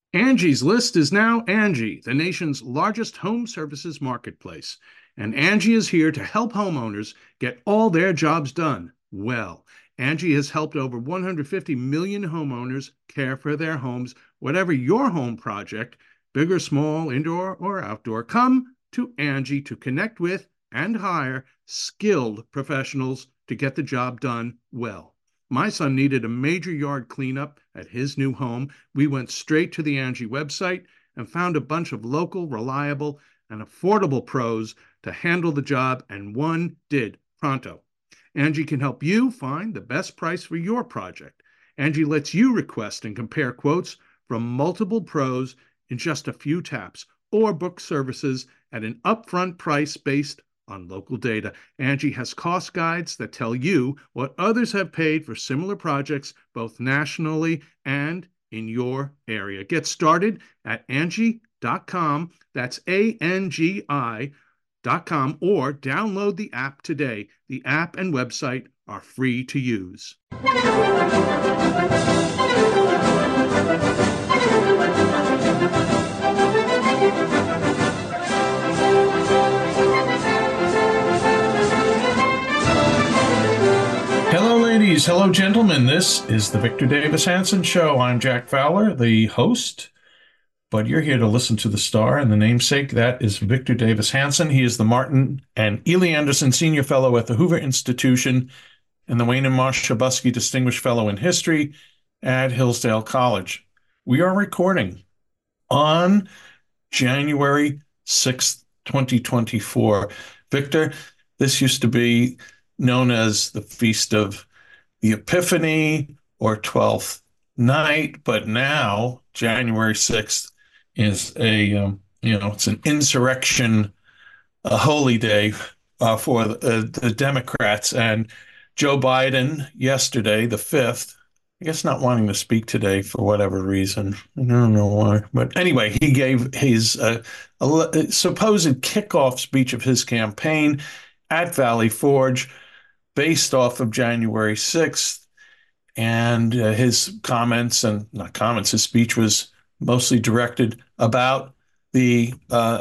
Angie's List is now Angie, the nation's largest home services marketplace. And Angie is here to help homeowners get all their jobs done well. Angie has helped over 150 million homeowners care for their homes. Whatever your home project, big or small, indoor or outdoor, come to Angie to connect with and hire skilled professionals to get the job done well. My son needed a major yard cleanup at his new home. We went straight to the Angie website and found a bunch of local, reliable, and affordable pros to handle the job, and one did pronto. Angie can help you find the best price for your project. Angie lets you request and compare quotes from multiple pros in just a few taps, or book services at an upfront price based on local data. Angie has cost guides that tell you what others have paid for similar projects, both nationally and in your area. Get started at Angie.com. That's ANGI.com, or download the app today. The app and website are free to use. Hello, ladies. Hello, gentlemen. This is the Victor Davis Hanson Show. I'm Jack Fowler, the host, but you're here to listen to the star and the namesake. That is Victor Davis Hanson. He is the Martin and Ely Anderson Senior Fellow at the Hoover Institution and the Wayne and Marsh Chabusky Distinguished Fellow in History at Hillsdale College. We are recording on January 6th, 2024. Victor, this used to be known as the Feast of the Epiphany or Twelfth Night, but now January 6th is it's an insurrection, a holy day for the Democrats. And Joe Biden yesterday, the 5th, I guess not wanting to speak today for whatever reason. I don't know why. But anyway, he gave his supposed kickoff speech of his campaign at Valley Forge, based off of January 6th, and his comments, and not comments, his speech was mostly directed about the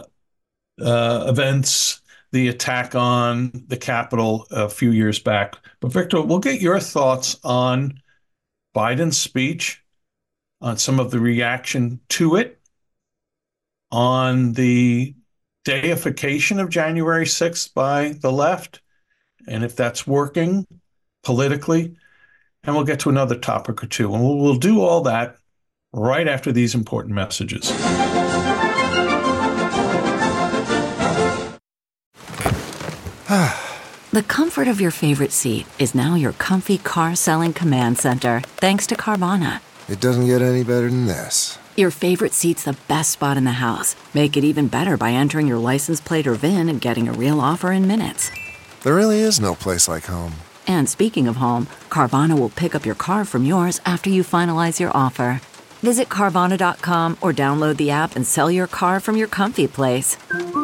events, the attack on the Capitol a few years back. But Victor, we'll get your thoughts on Biden's speech, on some of the reaction to it, on the deification of January 6th by the left, and if that's working politically. And we'll get to another topic or two. And we'll do all that right after these important messages. The comfort of your favorite seat is now your comfy car selling command center, thanks to Carvana. It doesn't get any better than this. Your favorite seat's the best spot in the house. Make it even better by entering your license plate or VIN and getting a real offer in minutes. There really is no place like home. And speaking of home, Carvana will pick up your car from yours after you finalize your offer. Visit Carvana.com or download the app and sell your car from your comfy place.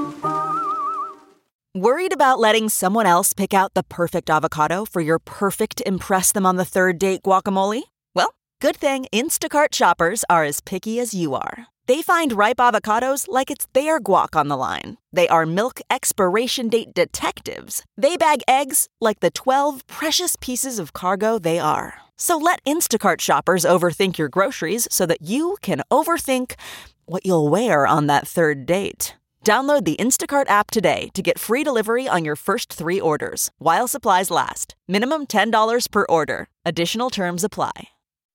Worried about letting someone else pick out the perfect avocado for your perfect impress-them-on-the-third-date guacamole? Well, good thing Instacart shoppers are as picky as you are. They find ripe avocados like it's their guac on the line. They are milk expiration date detectives. They bag eggs like the 12 precious pieces of cargo they are. So let Instacart shoppers overthink your groceries so that you can overthink what you'll wear on that third date. Download the Instacart app today to get free delivery on your first 3 orders, while supplies last. Minimum $10 per order. Additional terms apply.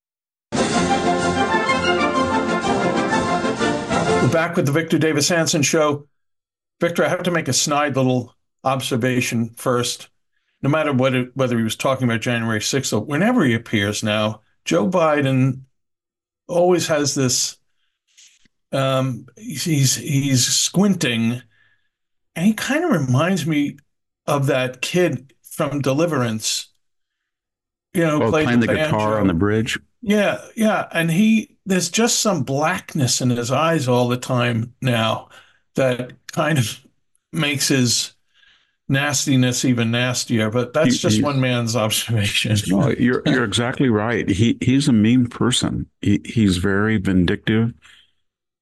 We're back with the Victor Davis Hanson Show. Victor, I have to make a snide little observation first. No matter whether he was talking about January 6th or whenever he appears now, Joe Biden always has this, he's squinting, and he kind of reminds me of that kid from Deliverance, playing the guitar on the bridge. Yeah. And there's just some blackness in his eyes all the time now that kind of makes his nastiness even nastier. But that's just one man's observation. No, you're exactly right. He's a mean person. He's very vindictive.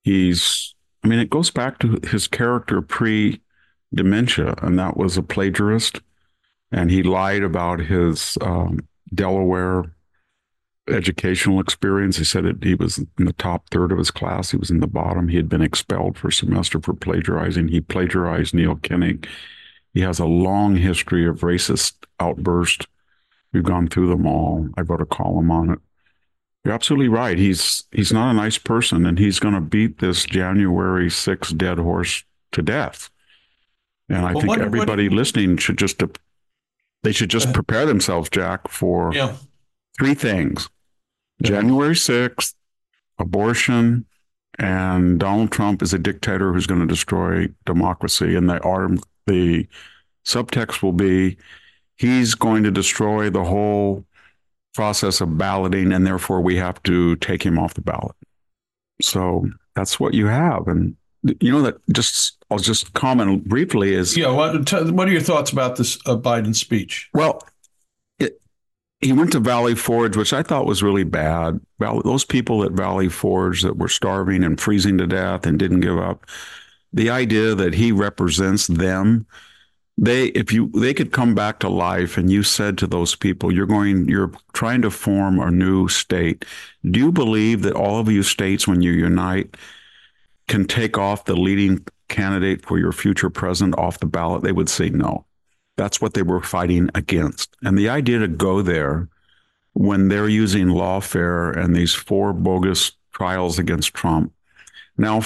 it goes back to his character pre-dementia, and that was a plagiarist. And he lied about his Delaware educational experience. He said he was in the top third of his class. He was in the bottom. He had been expelled for a semester for plagiarizing. He plagiarized Neil Kinnock. He has a long history of racist outbursts. We've gone through them all. I wrote a column on it. You're absolutely right. He's not a nice person, and he's going to beat this January 6th dead horse to death. And I think everybody listening should just prepare themselves, Jack, for three things. January 6th, abortion, and Donald Trump is a dictator who's going to destroy democracy. And the subtext will be he's going to destroy the whole process of balloting, and therefore we have to take him off the ballot. So that's what you have. And I'll just comment briefly is... Yeah, what are your thoughts about this Biden speech? Well, he went to Valley Forge, which I thought was really bad. Those people at Valley Forge that were starving and freezing to death and didn't give up, the idea that he represents them, they could come back to life, and you said to those people, you're trying to form a new state. Do you believe that all of you states, when you unite, can take off the leading candidate for your future president off the ballot? They would say no. That's what they were fighting against. And the idea to go there when they're using lawfare and these 4 bogus trials against Trump. Now,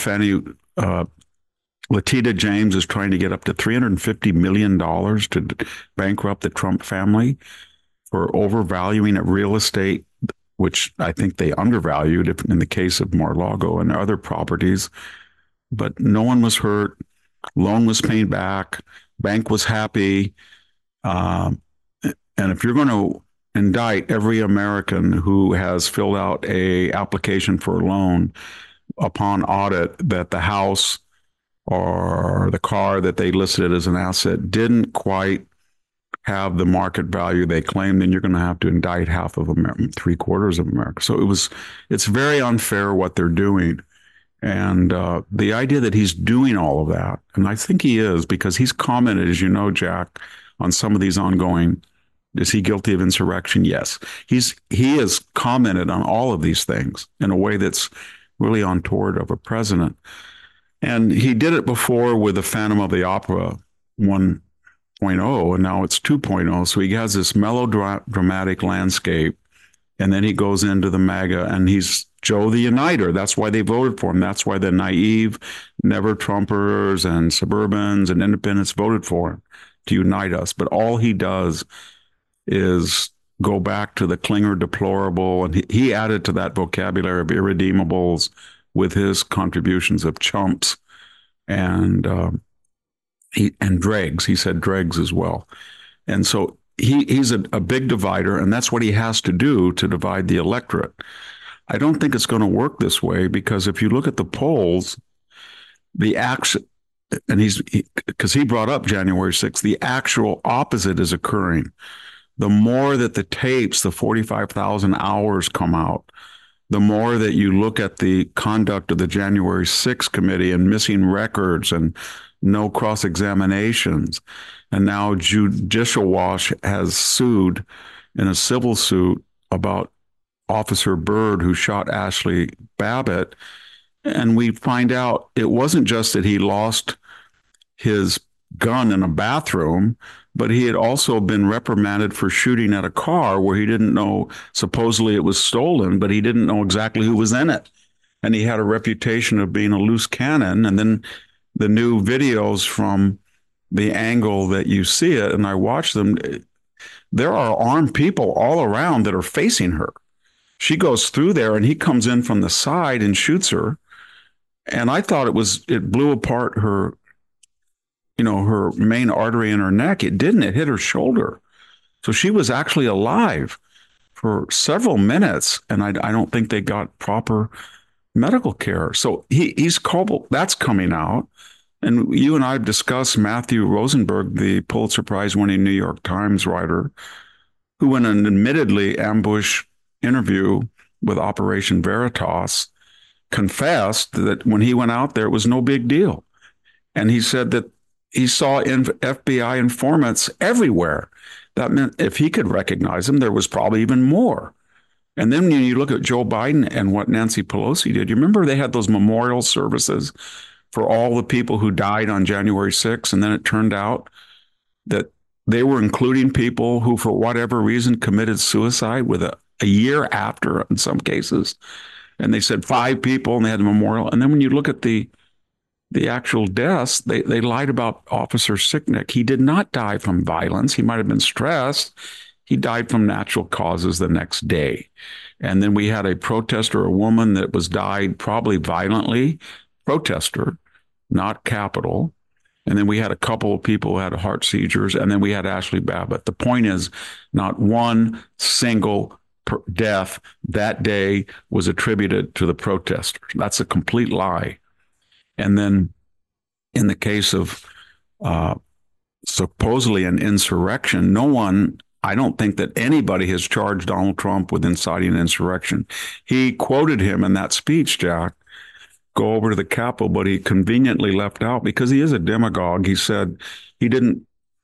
Letitia James is trying to get up to $350 million to bankrupt the Trump family for overvaluing a real estate, which I think they undervalued in the case of Mar-a-Lago and other properties. But no one was hurt. Loan was paid back. Bank was happy. And if you're going to indict every American who has filled out a application for a loan upon audit that the house or the car that they listed as an asset didn't quite have the market value they claimed, then you're going to have to indict half of America, 3/4 of America. So it's very unfair what they're doing. And the idea that he's doing all of that, and I think he is, because he's commented, as you know, Jack, on some of these ongoing, is he guilty of insurrection? Yes. He has commented on all of these things in a way that's really untoward of a president. And he did it before with the Phantom of the Opera 1.0, and now it's 2.0. So he has this melodramatic landscape, and then he goes into the MAGA, and he's Joe the Uniter. That's why they voted for him. That's why the naive, never Trumpers and suburbans and independents voted for him, to unite us. But all he does is go back to the Klinger deplorable, and he added to that vocabulary of irredeemables with his contributions of chumps and dregs. He said dregs as well. And so he's a big divider, and that's what he has to do to divide the electorate. I don't think it's going to work this way, because if you look at the polls, the action, and because he brought up January 6th, the actual opposite is occurring. The more that the tapes, the 45,000 hours come out, the more that you look at the conduct of the January 6th committee and missing records and no cross-examinations. And now Judicial Watch has sued in a civil suit about Officer Byrd, who shot Ashley Babbitt. And we find out it wasn't just that he lost his gun in a bathroom, but he had also been reprimanded for shooting at a car where he didn't know, supposedly it was stolen, but he didn't know exactly who was in it. And he had a reputation of being a loose cannon. And then the new videos from the angle that you see it, and I watched them, there are armed people all around that are facing her. She goes through there, and he comes in from the side and shoots her. And I thought it blew apart her, her main artery in her neck. It didn't. It hit her shoulder. So she was actually alive for several minutes, and I don't think they got proper medical care. So he's culpable. That's coming out. And you and I have discussed Matthew Rosenberg, the Pulitzer Prize-winning New York Times writer, who in an admittedly ambush interview with Operation Veritas confessed that when he went out there, it was no big deal. And he said that he saw FBI informants everywhere. That meant if he could recognize them, there was probably even more. And then when you look at Joe Biden and what Nancy Pelosi did, you remember they had those memorial services for all the people who died on January 6th. And then it turned out that they were including people who, for whatever reason, committed suicide with a year after in some cases. And they said 5 people and they had a memorial. And then when you look at the actual deaths, they lied about Officer Sicknick. He did not die from violence. He might have been stressed. He died from natural causes the next day. And then we had a protester, a woman that was died probably violently, protester, not capital. And then we had a couple of people who had heart seizures. And then we had Ashley Babbitt. The point is, not one single death that day was attributed to the protesters. That's a complete lie. And then in the case of supposedly an insurrection, I don't think that anybody has charged Donald Trump with inciting an insurrection. He quoted him in that speech, Jack, go over to the Capitol, but he conveniently left out, because he is a demagogue. He said he didn't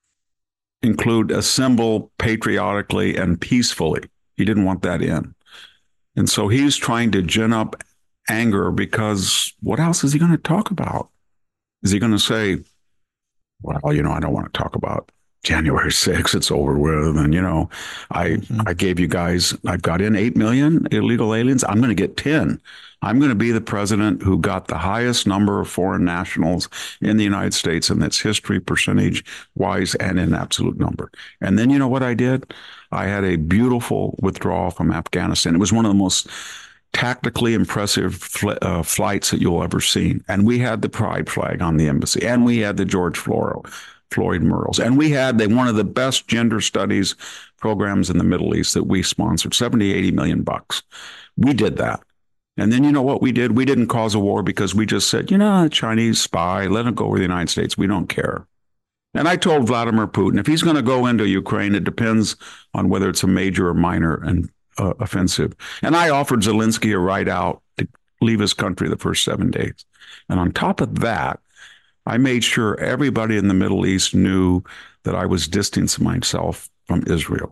include assemble patriotically and peacefully. He didn't want that in. And so he's trying to gin up anger, because what else is he going to talk about? Is he going to say, well, I don't want to talk about January 6th, it's over with. And, I gave you guys, I've got in 8 million illegal aliens. I'm going to get 10. I'm going to be the president who got the highest number of foreign nationals in the United States in its history, percentage wise, and in absolute number. And then you know what I did? I had a beautiful withdrawal from Afghanistan. It was one of the most tactically impressive flights that you'll ever see. And we had the pride flag on the embassy, and we had the George Floyd murals, and we had one of the best gender studies programs in the Middle East that we sponsored, 70, 80 million bucks. We did that. And then you know what we did? We didn't cause a war, because we just said, Chinese spy, let him go over the United States. We don't care. And I told Vladimir Putin, if he's going to go into Ukraine, it depends on whether it's a major or minor and offensive. And I offered Zelensky a ride out to leave his country the first 7 days. And on top of that, I made sure everybody in the Middle East knew that I was distancing myself from Israel.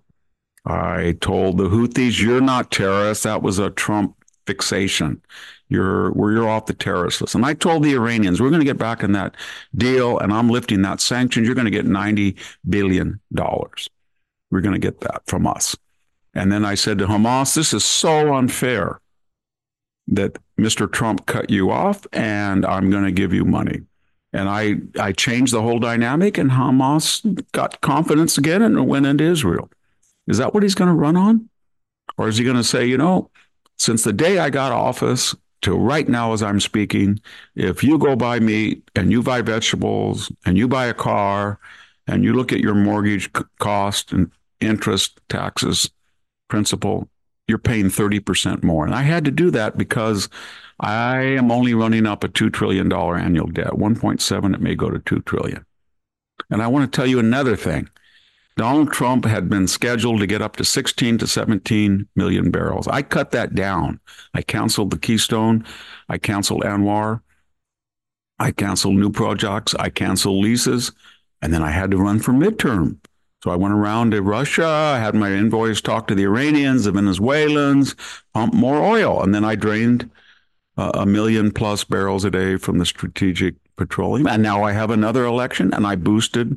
I told the Houthis, you're not terrorists. That was a Trump fixation. You're off the terrorist list. And I told the Iranians, we're going to get back in that deal, and I'm lifting that sanctions. You're going to get $90 billion. We're going to get that from us. And then I said to Hamas, this is so unfair that Mr. Trump cut you off, and I'm going to give you money. And I changed the whole dynamic, and Hamas got confidence again and went into Israel. Is that what he's going to run on? Or is he going to say, since the day I got office to right now as I'm speaking, if you go buy meat and you buy vegetables and you buy a car and you look at your mortgage cost and interest, taxes, principal, you're paying 30% more. And I had to do that because I am only running up a $2 trillion annual debt. 1.7, it may go to 2 trillion. And I want to tell you another thing. Donald Trump had been scheduled to get up to 16 to 17 million barrels. I cut that down. I canceled the Keystone. I canceled Anwar. I canceled new projects. I canceled leases. And then I had to run for midterm. So I went around to Russia. I had my envoys talk to the Iranians, the Venezuelans, pump more oil. And then I drained 1 million plus barrels a day from the Strategic Petroleum. And now I have another election, and I boosted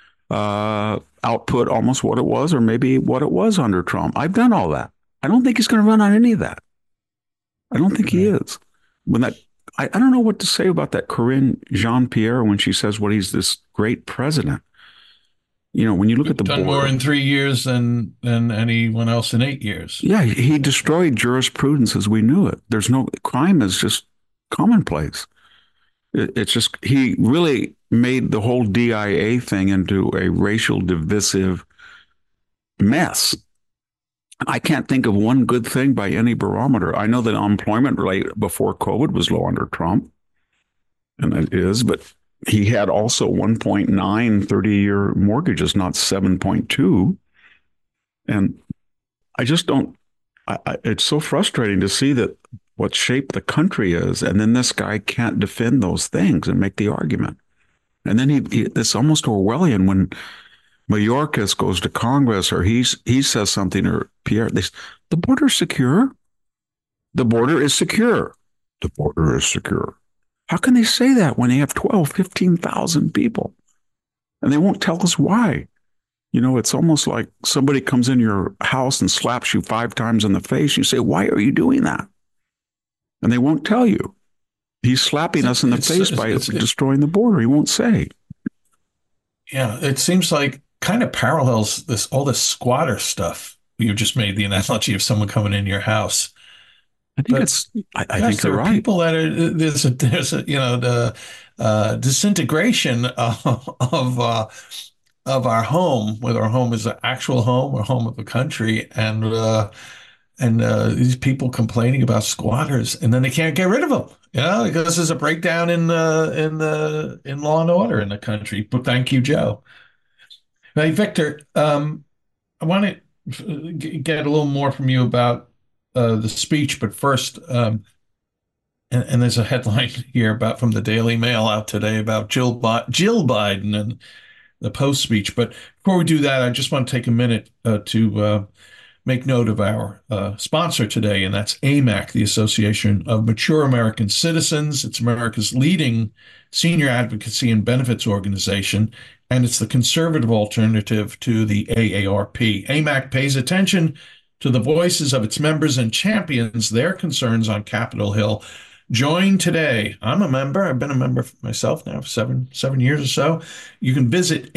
output almost what it was, or maybe what it was under Trump. I've done all that. I don't think he's going to run on any of that. I don't think he is. I don't know what to say about that Corinne Jean-Pierre when she says what he's this great president. When you look at the done board, more in 3 years than anyone else in 8 years. Yeah, he destroyed jurisprudence as we knew it. There's no crime is just commonplace. It's just he really made the whole DIA thing into a racial divisive mess. I can't think of one good thing by any barometer. I know that unemployment rate before COVID was low under Trump, and it is, but he had also 1.9 30-year mortgages, not 7.2. And I just don't, it's so frustrating to see that what shape the country is. And then this guy can't defend those things and make the argument. And then it's almost Orwellian when Mayorkas goes to Congress or he says something, or Pierre, the border is secure. The border is secure. The border is secure. How can they say that when they have 12, 15,000 people? And they won't tell us why. You know, it's almost like somebody comes in your house and slaps you 5 times in the face. You say, why are you doing that? And they won't tell you. He's slapping us in the face by destroying the border. He won't say. Yeah, it seems like kind of parallels all this squatter stuff. You just made the analogy of someone coming in your house. I think I think there you're are right. people that are there's a the disintegration of our home, whether our home is an actual home or home of a country, and these people complaining about squatters, and then they can't get rid of them, because there's a breakdown in law and order in the country. But thank you, Joe. Hey, Victor, I want to get a little more from you about the speech, but first, and there's a headline here from the Daily Mail out today about Jill Biden and the post speech. But before we do that, I just want to take a minute to make note of our sponsor today, and that's AMAC, the Association of Mature American Citizens. It's America's leading senior advocacy and benefits organization, and it's the conservative alternative to the AARP. AMAC pays attention to the voices of its members and champions their concerns on Capitol Hill. Join today. I'm a member. I've been a member myself now for seven years or so. You can visit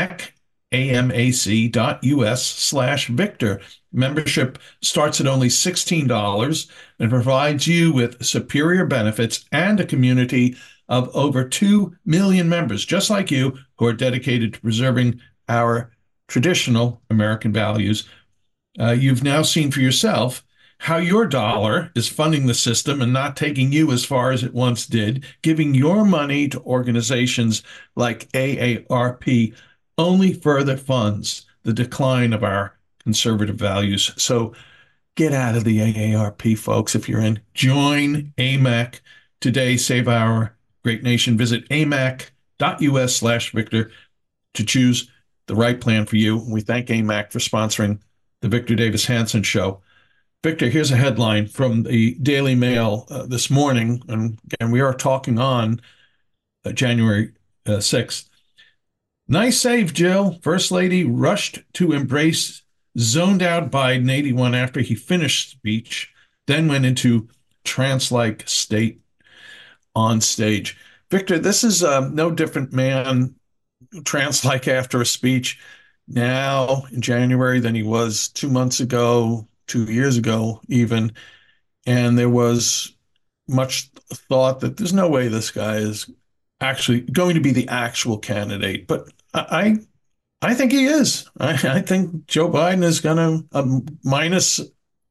amac.us/Victor. Membership starts at only $16 and provides you with superior benefits and a community of over 2 million members, just like you, who are dedicated to preserving our traditional American values. You've now seen for yourself how your dollar is funding the system and not taking you as far as it once did. Giving your money to organizations like AARP only further funds the decline of our conservative values. So get out of the AARP, folks. If you're in, join AMAC today. Save our great nation. Visit amac.us/Victor to choose the right plan for you. We thank AMAC for sponsoring the Victor Davis Hanson Show. Victor, here's a headline from the Daily Mail this morning, and we are talking on January 6th. Nice save, Jill. First Lady rushed to embrace zoned-out Biden 81 after he finished speech, then went into trance-like state on stage. Victor, this is no different man trance-like after a speech now in January than he was 2 months ago, 2 years ago even. And there was much thought that there's no way this guy is actually going to be the actual candidate. But I think he is. I think Joe Biden is going to, minus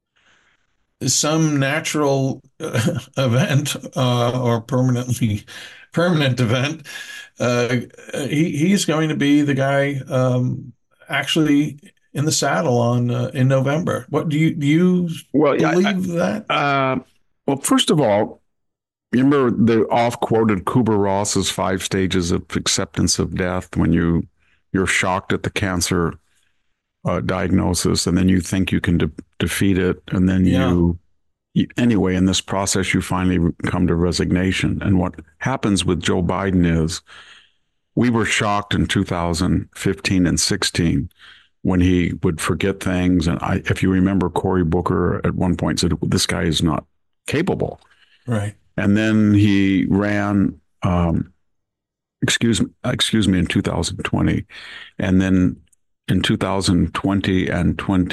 some natural event or permanent event, he's going to be the guy actually in the saddle in November. What do you believe that? Well, first of all, remember the oft-quoted Kubler-Ross's 5 stages of acceptance of death when you're shocked at the cancer diagnosis, and then you think you can defeat it, and then anyway, in this process, you finally come to resignation. And what happens with Joe Biden is we were shocked in 2015 and 16 when he would forget things. And if you remember, Cory Booker at one point said, this guy is not capable. Right. And then he ran, excuse me, in 2020. And then in 2020 and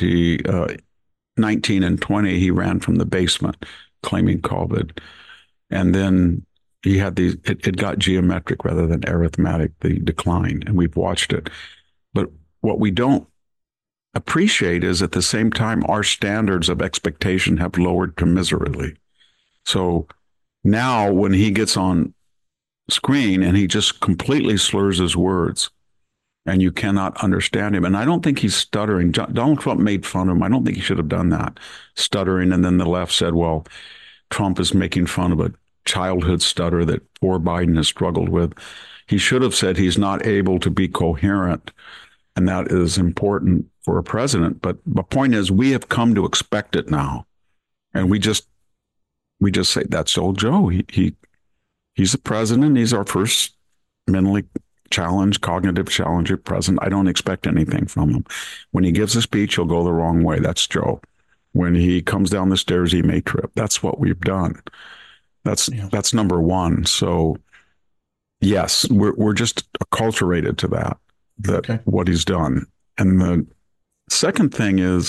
2019 and 20, he ran from the basement claiming COVID. And then he had it got geometric rather than arithmetic, the decline, and we've watched it. But what we don't appreciate is at the same time, our standards of expectation have lowered commiserately. So now when he gets on screen and he just completely slurs his words and you cannot understand him. And I don't think he's stuttering. Donald Trump made fun of him. I don't think he should have done that, stuttering. And then the left said, well, Trump is making fun of a childhood stutter that poor Biden has struggled with. He should have said he's not able to be coherent, and that is important for a president. But the point is, we have come to expect it now, and we just say that's old Joe. He's the president. He's our first mentally challenged, cognitive challenger president. I don't expect anything from him. When he gives a speech, he'll go the wrong way. That's Joe. When he comes down the stairs, he may trip. That's what we've done. That's number one. So yes, we're just acculturated to that okay. What he's done. And the second thing is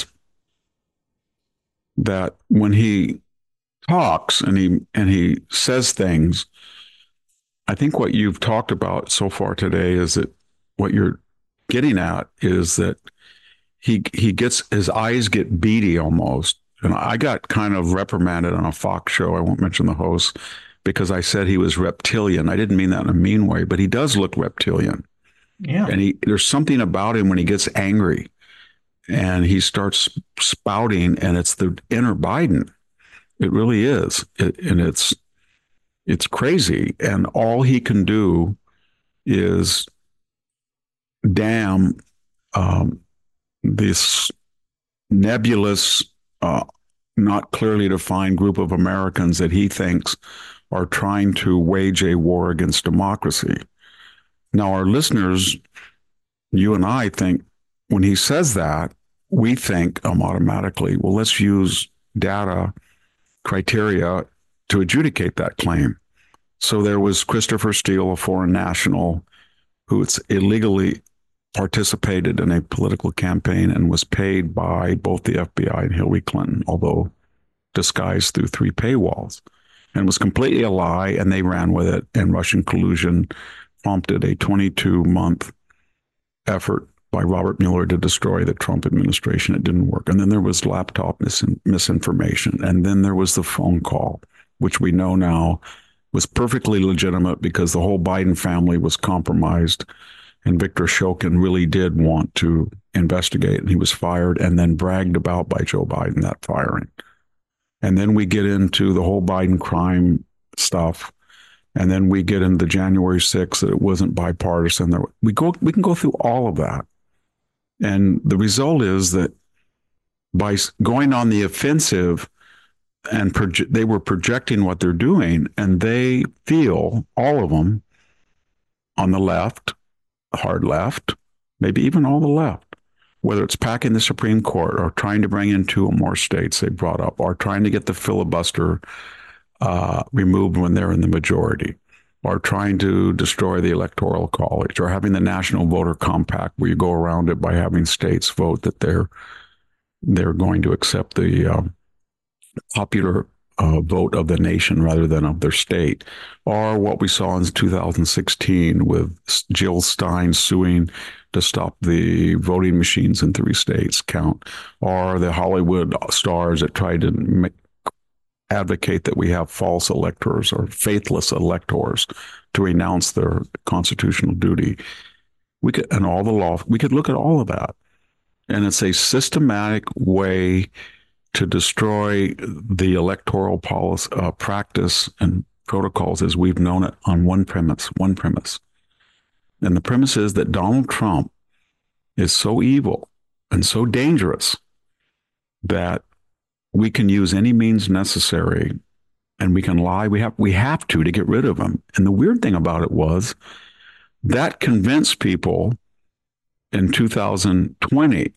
that when he talks and he says things, I think what you've talked about so far today is that what you're getting at is that he gets, his eyes get beady almost. And I got kind of reprimanded on a Fox show, I won't mention the host, because I said he was reptilian. I didn't mean that in a mean way, but he does look reptilian. Yeah. And there's something about him when he gets angry and he starts spouting, and it's the inner Biden. It really is. And it's crazy. And all he can do is damn this nebulous, not clearly defined group of Americans that he thinks are trying to wage a war against democracy. Now, our listeners, you and I think when he says that, we think automatically, well, let's use data criteria to adjudicate that claim. So there was Christopher Steele, a foreign national, who illegally participated in a political campaign and was paid by both the FBI and Hillary Clinton, although disguised through 3 paywalls, and was completely a lie, and they ran with it, and Russian collusion prompted a 22-month effort by Robert Mueller to destroy the Trump administration. It didn't work. And then there was laptop misinformation. And then there was the phone call, which we know now was perfectly legitimate because the whole Biden family was compromised. And Victor Shokin really did want to investigate, and he was fired and then bragged about by Joe Biden, that firing. And then we get into the whole Biden crime stuff. And then we get into January 6th, that it wasn't bipartisan. We can go through all of that. And the result is that by going on the offensive, and they were projecting what they're doing, and they feel, all of them, on the left, hard left, maybe even all the left, whether it's packing the Supreme Court or trying to bring in 2 or more states they brought up, or trying to get the filibuster removed when they're in the majority, or trying to destroy the Electoral College, or having the National Voter Compact where you go around it by having states vote that they're going to accept the popular vote of the nation rather than of their state, or what we saw in 2016 with Jill Stein suing to stop the voting machines in 3 states count, or the Hollywood stars that tried to advocate that we have false electors or faithless electors to renounce their constitutional duty. We could look at all of that. And it's a systematic way to destroy the electoral policy, practice and protocols as we've known it on one premise. And the premise is that Donald Trump is so evil and so dangerous that we can use any means necessary, and we can lie. We have to get rid of him. And the weird thing about it was that convinced people in 2020.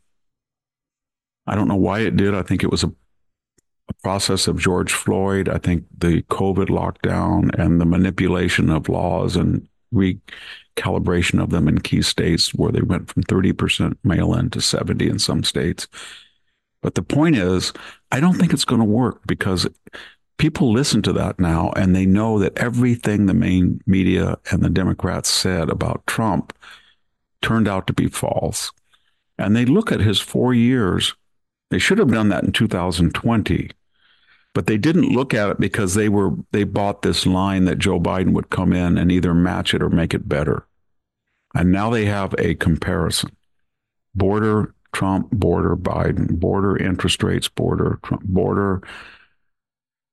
I don't know why it did. I think it was a process of George Floyd. I think the COVID lockdown and the manipulation of laws and recalibration of them in key states where they went from 30% mail-in to 70% in some states. But the point is, I don't think it's going to work because people listen to that now and they know that everything the main media and the Democrats said about Trump turned out to be false. And they look at his 4 years. They should have done that in 2020, but they didn't look at it because they bought this line that Joe Biden would come in and either match it or make it better. And now they have a comparison. Border Trump, border Biden, border interest rates, border Trump, border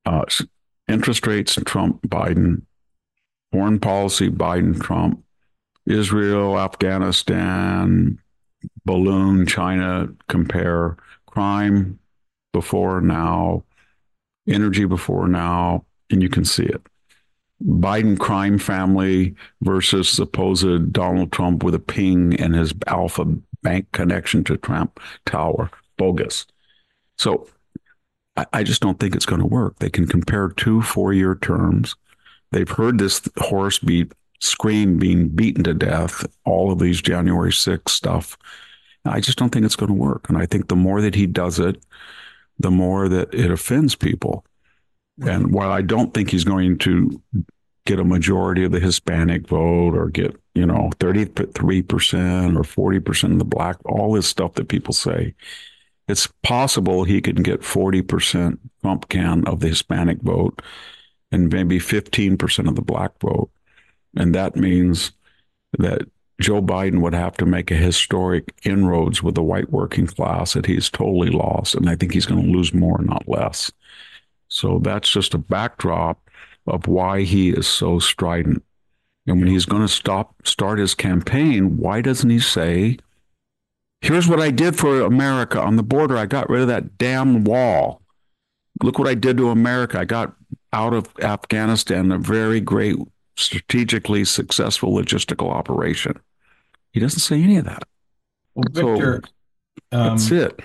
Uh, interest rates, Trump, Biden. Foreign policy, Biden, Trump. Israel, Afghanistan, balloon, China, compare. Crime before, now. Energy before, now. And you can see it. Biden crime family versus supposed Donald Trump with a ping and his Alpha Bank connection to Trump Tower. Bogus. So I just don't think it's going to work. They can compare 2 4-year terms. They've heard this horse scream being beaten to death, all of these January 6th stuff. I just don't think it's going to work. And I think the more that he does it, the more that it offends people. And while I don't think he's going to get a majority of the Hispanic vote or get, 33% or 40% of the black, all this stuff that people say, it's possible he can get 40% Trump can of the Hispanic vote and maybe 15% of the black vote. And that means that Joe Biden would have to make a historic inroads with the white working class that he's totally lost. And I think he's going to lose more, not less. So that's just a backdrop of why he is so strident. And when he's going to start his campaign, why doesn't he say, here's what I did for America on the border. I got rid of that damn wall. Look what I did to America. I got out of Afghanistan, a very great, strategically successful logistical operation. He doesn't say any of that. Well, Victor, that's it.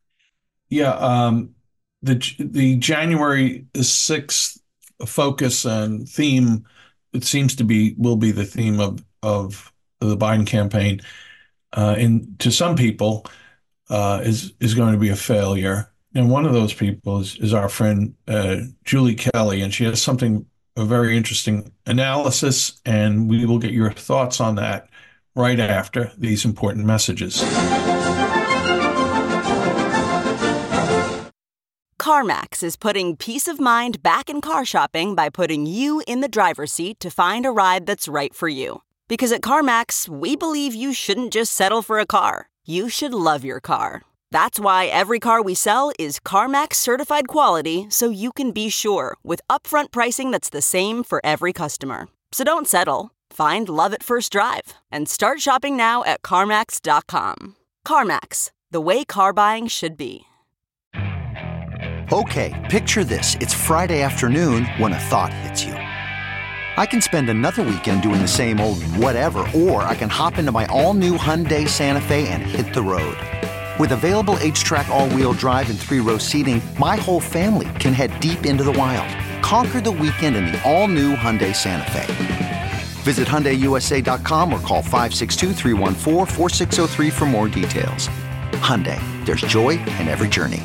Yeah, the January 6th focus and theme, it seems to will be the theme of the Biden campaign. To some people, is going to be a failure. And one of those people is our friend Julie Kelly, and she has a very interesting analysis, and we will get your thoughts on that right after these important messages. CarMax is putting peace of mind back in car shopping by putting you in the driver's seat to find a ride that's right for you. Because at CarMax, we believe you shouldn't just settle for a car. You should love your car. That's why every car we sell is CarMax certified quality, so you can be sure with upfront pricing that's the same for every customer. So don't settle. Find love at first drive and start shopping now at CarMax.com. CarMax, the way car buying should be. Okay, picture this. It's Friday afternoon when a thought hits you. I can spend another weekend doing the same old whatever, or I can hop into my all-new Hyundai Santa Fe and hit the road. With available H-Track all-wheel drive and 3-row seating, my whole family can head deep into the wild. Conquer the weekend in the all-new Hyundai Santa Fe. Visit HyundaiUSA.com or call 562-314-4603 for more details. Hyundai, there's joy in every journey.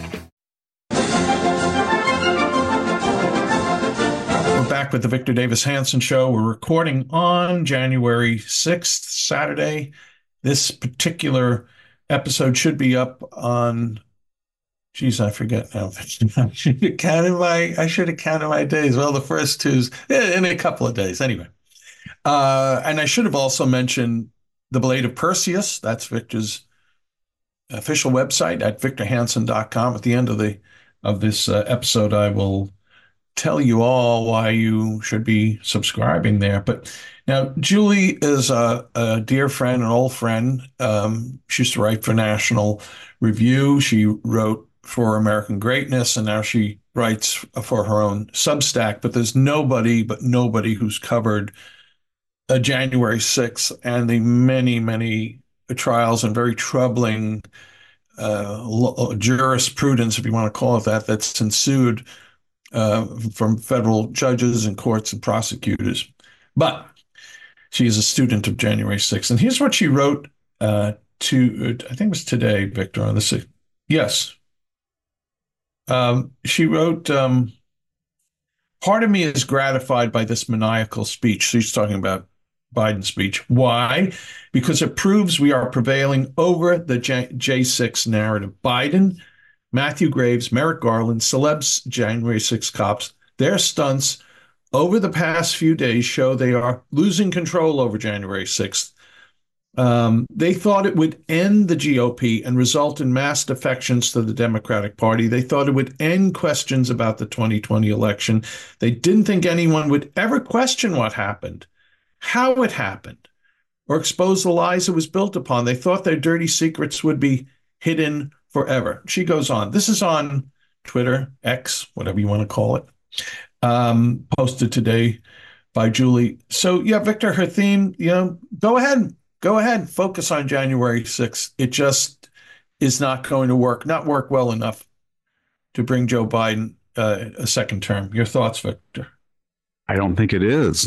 Back with the Victor Davis Hanson Show. We're recording on January 6th, Saturday. This particular episode should be up on, I forget now. I should have counted my days. Well, the first Tuesday, in a couple of days anyway. And I should have also mentioned The Blade of Perseus. That's Victor's official website at victorhanson.com. At the end of this episode, I will tell you all why you should be subscribing there. But now Julie is a dear friend, an old friend. She used to write for National Review. She wrote for American Greatness, and now she writes for her own Substack. But there's nobody who's covered January 6th and the many, many trials and very troubling jurisprudence, if you want to call it that, that's ensued from federal judges and courts and prosecutors. But she is a student of January 6th. And here's what she wrote I think it was today, Victor, on the 6th. Yes. She wrote, part of me is gratified by this maniacal speech. She's talking about Biden's speech. Why? Because it proves we are prevailing over the J6 narrative. Biden, Matthew Graves, Merrick Garland, celebs, January 6 cops, their stunts over the past few days show they are losing control over January 6th. They thought it would end the GOP and result in mass defections to the Democratic Party. They thought it would end questions about the 2020 election. They didn't think anyone would ever question what happened, how it happened, or expose the lies it was built upon. They thought their dirty secrets would be hidden forever. She goes on. This is on Twitter, X, whatever you want to call it, posted today by Julie. So, yeah, Victor, her theme, go ahead, focus on January 6th. It just is not going to not work well enough to bring Joe Biden a second term. Your thoughts, Victor? I don't think it is.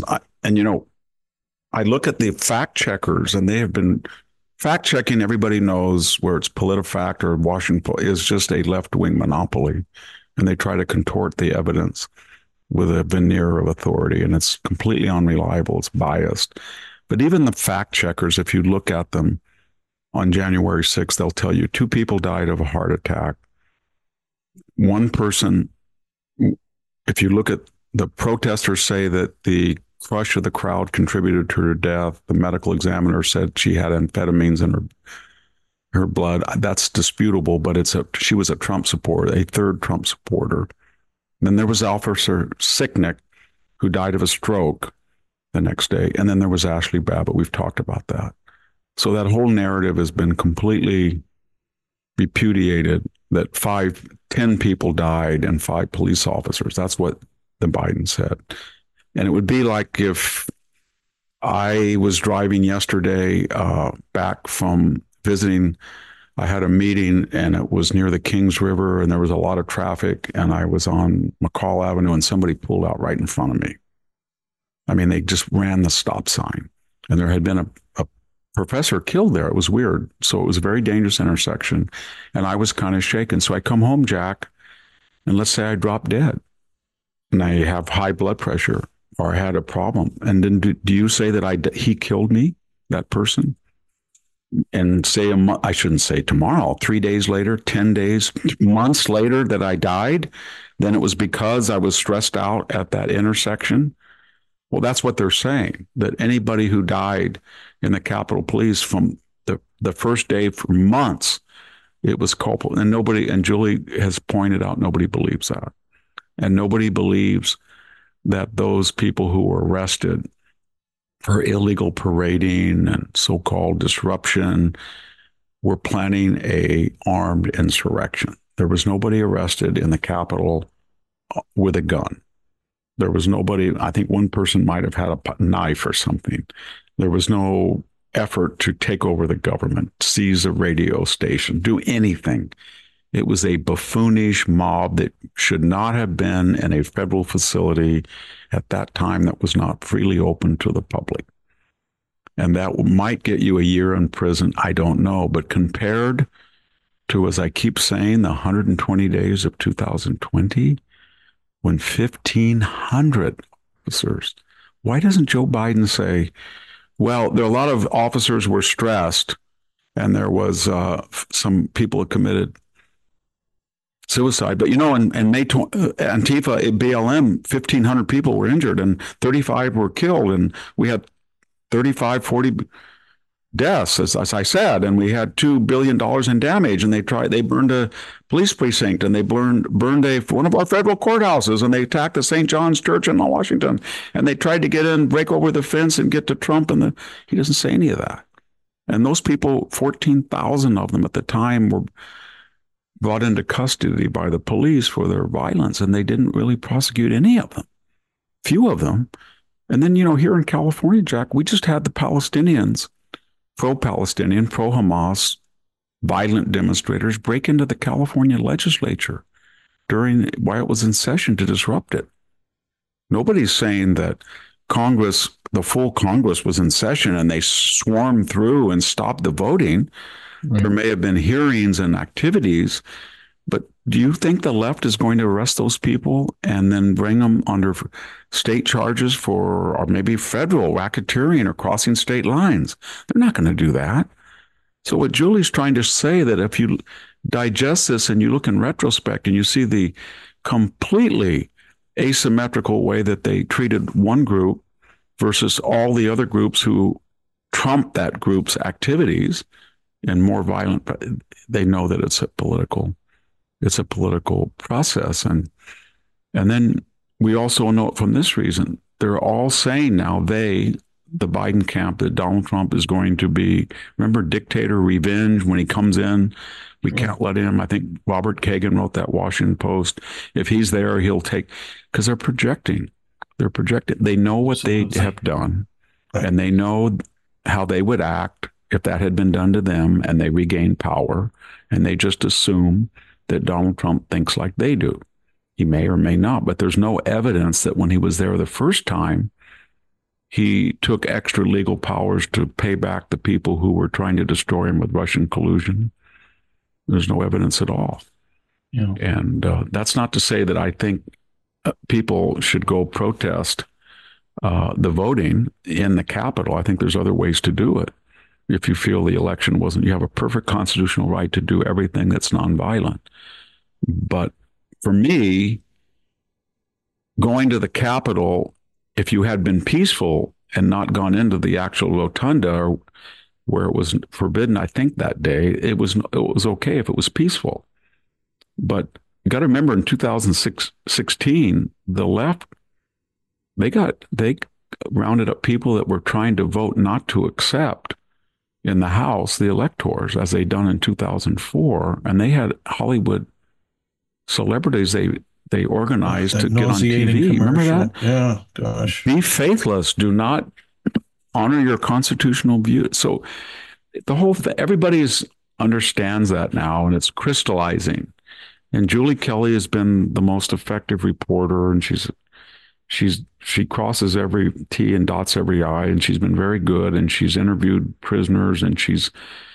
I look at the fact checkers, and they have been fact checking. Everybody knows where it's PolitiFact or Washington is just a left-wing monopoly, and they try to contort the evidence with a veneer of authority, and it's completely unreliable. It's biased. But even the fact checkers, if you look at them on January 6th, they'll tell you 2 people died of a heart attack. One person, if you look at the protesters, say that the crush of the crowd contributed to her death. The medical examiner said she had amphetamines in her blood. That's disputable, but she was a Trump supporter, a third Trump supporter. Then there was Officer Sicknick, who died of a stroke the next day. And then there was Ashley Babbitt. We've talked about that. So that whole narrative has been completely repudiated, that 10 people died and 5 police officers. That's what the Biden said. And it would be like if I was driving yesterday back from visiting. I had a meeting, and it was near the Kings River, and there was a lot of traffic, and I was on McCall Avenue, and somebody pulled out right in front of me. I mean, they just ran the stop sign, and there had been a professor killed there. It was weird. So it was a very dangerous intersection, and I was kind of shaken. So I come home, Jack, and let's say I drop dead, and I have high blood pressure, or I had a problem. And then do you say that he killed me, that person? And say I shouldn't say tomorrow, 3 days later, 10 days, months later that I died, then it was because I was stressed out at that intersection. Well, that's what they're saying, that anybody who died in the Capitol Police from the first day for months, it was culpable. And Julie has pointed out, nobody believes that. And nobody believes that those people who were arrested for illegal parading and so-called disruption were planning a armed insurrection. There was nobody arrested in the Capitol with a gun. There was nobody, I think one person might have had a knife or something. There was no effort to take over the government, seize a radio station, do anything. It was a buffoonish mob that should not have been in a federal facility at that time that was not freely open to the public. And that might get you a year in prison. I don't know. But compared to, as I keep saying, the 120 days of 2020, when 1,500 officers, why doesn't Joe Biden say, well, there are a lot of officers were stressed, and there was some people who committed suicide. But, in Antifa, BLM, 1,500 people were injured and 35 were killed. And we had 35, 40 deaths, as I said, and we had $2 billion in damage. And they burned a police precinct, and they burned one of our federal courthouses, and they attacked the St. John's Church in Washington. And they tried to get in, break over the fence and get to Trump. And he doesn't say any of that. And those people, 14,000 of them at the time, were brought into custody by the police for their violence, and they didn't really prosecute any of them, few of them. And then, here in California, Jack, we just had the Palestinians, pro-Palestinian, pro-Hamas, violent demonstrators break into the California legislature while it was in session to disrupt it. Nobody's saying that Congress, the full Congress was in session and they swarmed through and stopped the voting. Right. There may have been hearings and activities, but do you think the left is going to arrest those people and then bring them under state charges or maybe federal racketeering or crossing state lines? They're not going to do that. So what Julie's trying to say, that if you digest this and you look in retrospect and you see the completely asymmetrical way that they treated one group versus all the other groups who trump that group's activities and more violent. They know that it's a political process. And then we also know it from this reason. They're all saying now, the Biden camp, that Donald Trump is going to be, remember, dictator revenge when he comes in. We can't let him. I think Robert Kagan wrote that Washington Post. If he's there, he'll take, because they're projecting. They know what they have done, and they know how they would act if that had been done to them and they regain power, and they just assume that Donald Trump thinks like they do. He may or may not, but there's no evidence that when he was there the first time, he took extra legal powers to pay back the people who were trying to destroy him with Russian collusion. There's no evidence at all. Yeah. And that's not to say that I think people should go protest the voting in the Capitol. I think there's other ways to do it. If you feel the election wasn't, you have a perfect constitutional right to do everything that's nonviolent. But for me, going to the Capitol, if you had been peaceful and not gone into the actual rotunda where it was forbidden, I think that day, it was okay if it was peaceful. But you got to remember, in 2016, the left, they rounded up people that were trying to vote not to accept in the House the electors, as they done in 2004, and they had Hollywood celebrities they organized to get on TV. Remember that? Yeah, gosh. Be faithless. Do not honor your constitutional view. So the whole thing, everybody understands that now, and it's crystallizing. And Julie Kelly has been the most effective reporter, and she crosses every T and dots every I, and she's been very good, and she's interviewed prisoners, and she's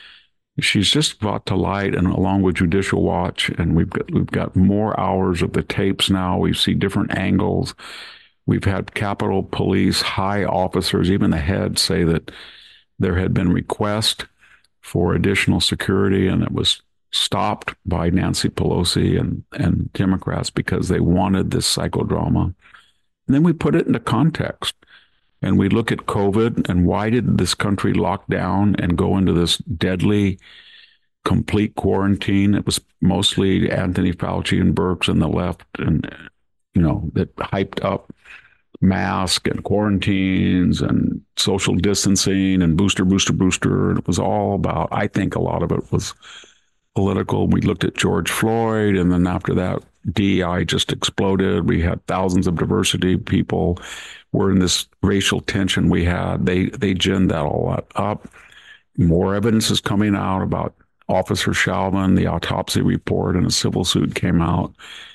just brought to light, and along with Judicial Watch, and we've got more hours of the tapes now. We see different angles. We've had Capitol Police high officers, even the head, say that there had been request for additional security, and it was stopped by Nancy Pelosi and Democrats because they wanted this psychodrama. And then we put it into context, and we look at COVID and why did this country lock down and go into this deadly, complete quarantine? It was mostly Anthony Fauci and Birx and the left, and that hyped up mask and quarantines and social distancing and booster. And it was all about, I think a lot of it was political. We looked at George Floyd, and then after that, DEI just exploded. We had thousands of diversity people. We're in this racial tension we had. They ginned that all up. More evidence is coming out about Officer Chauvin, the autopsy report, and a civil suit came out.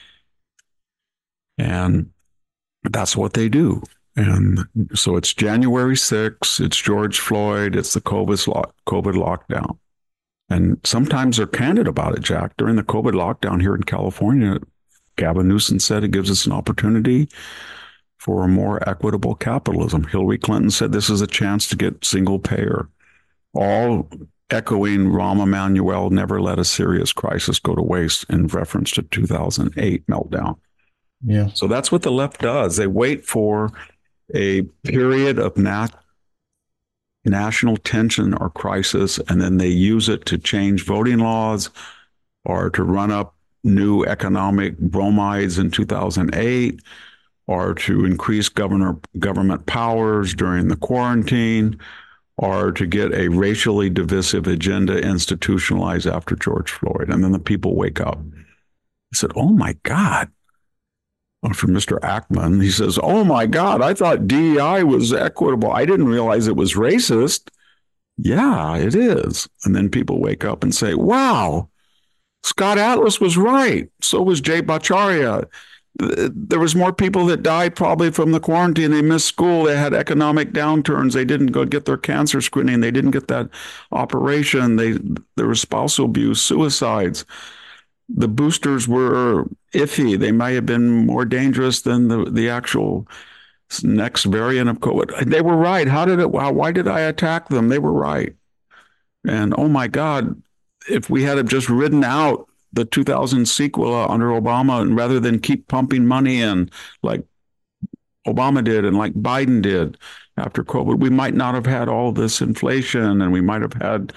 And that's what they do. And so it's January 6th, it's George Floyd, it's the COVID lockdown. And sometimes they're candid about it, Jack. During the COVID lockdown here in California, Gavin Newsom said it gives us an opportunity for a more equitable capitalism. Hillary Clinton said this is a chance to get single payer. All echoing Rahm Emanuel, never let a serious crisis go to waste, in reference to 2008 meltdown. Yeah. So that's what the left does. They wait for a period of national tension or crisis, and then they use it to change voting laws or to run up new economic bromides in 2008 or to increase government powers during the quarantine or to get a racially divisive agenda institutionalized after George Floyd. And then the people wake up. I said, oh my God. From Mr. Ackman, he says, oh my God, I thought DEI was equitable. I didn't realize it was racist. Yeah, it is. And then people wake up and say, wow, Scott Atlas was right. So was Jay Bhattacharya. There was more people that died probably from the quarantine. They missed school. They had economic downturns. They didn't go get their cancer screening. They didn't get that operation. There was spousal abuse, suicides. The boosters were iffy. They might have been more dangerous than the actual next variant of COVID. They were right. Why did I attack them? They were right. And oh my God, if we had just ridden out the 2000 sequel under Obama, and rather than keep pumping money in like Obama did and like Biden did, after COVID. We might not have had all this inflation, and we might have had,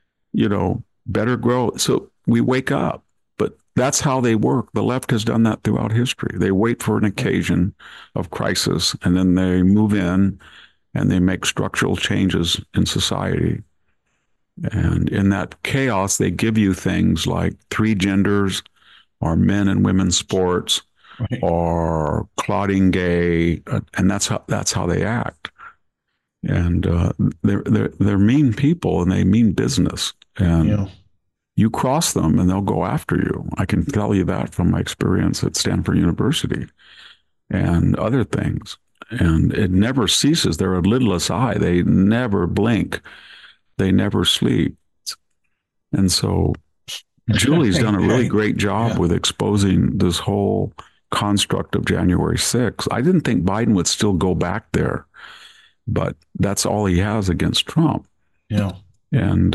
better growth. So we wake up. But that's how they work. The left has done that throughout history. They wait for an occasion of crisis, and then they move in and they make structural changes in society. And in that chaos, they give you things like 3 genders, or men and women's sports, right, or clotting gay, and that's how they act. And they're mean people, and they mean business. And you cross them, and they'll go after you. I can tell you that from my experience at Stanford University and other things. And it never ceases. They're a lidless eye. They never blink. They never sleep. And so Julie's done a really great job with exposing this whole construct of January 6th. I didn't think Biden would still go back there, but that's all he has against Trump. Yeah. And,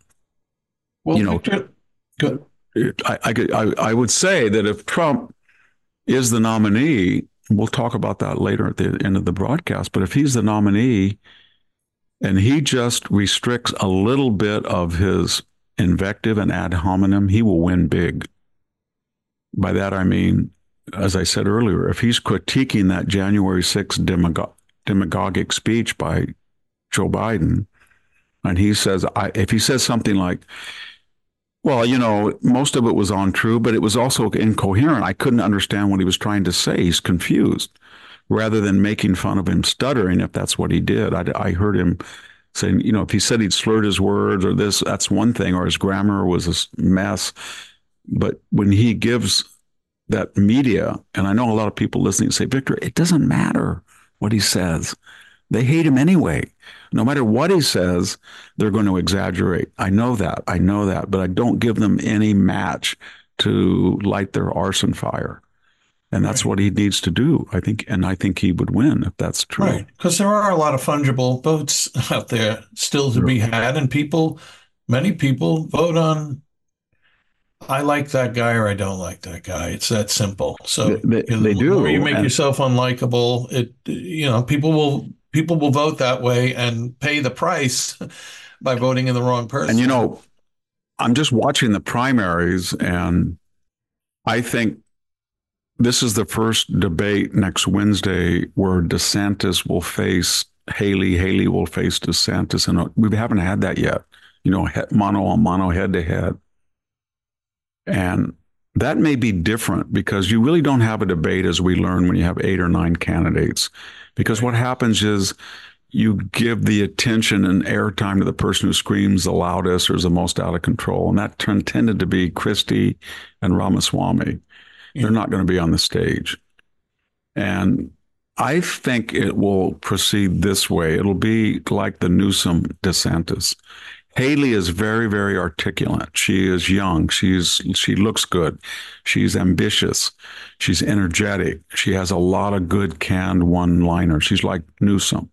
Victor, good. I would say that if Trump is the nominee, we'll talk about that later at the end of the broadcast, but if he's the nominee and he just restricts a little bit of his invective and ad hominem, he will win big. By that, I mean, as I said earlier, if he's critiquing that January 6th demagogic speech by Joe Biden, and he says, if he says something like, well, most of it was untrue, but it was also incoherent. I couldn't understand what he was trying to say. He's confused. Rather than making fun of him stuttering, if that's what he did. I heard him saying, if he said he'd slurred his words or this, that's one thing, or his grammar was a mess. But when he gives that media, and I know a lot of people listening say, Victor, it doesn't matter what he says. They hate him anyway. No matter what he says, they're going to exaggerate. I know that, but I don't give them any match to light their arson fire. And that's what he needs to do, I think. And I think he would win if that's true. Right. Because there are a lot of fungible votes out there still to be had. And many people vote on, I like that guy or I don't like that guy. It's that simple. So they do. The more you make yourself unlikable, people will vote that way and pay the price by voting in the wrong person. And, I'm just watching the primaries, and I think this is the first debate next Wednesday where DeSantis will face Haley. Haley will face DeSantis. And we haven't had that yet, mano a mano, head to head. And that may be different because you really don't have a debate, as we learn, when you have 8 or 9 candidates. Because what happens is you give the attention and airtime to the person who screams the loudest or is the most out of control. And that tended to be Christie and Ramaswamy. They're not going to be on the stage. And I think it will proceed this way. It'll be like the Newsom DeSantis. Haley is very, very articulate. She is young. She looks good. She's ambitious. She's energetic. She has a lot of good canned one-liners. She's like Newsom.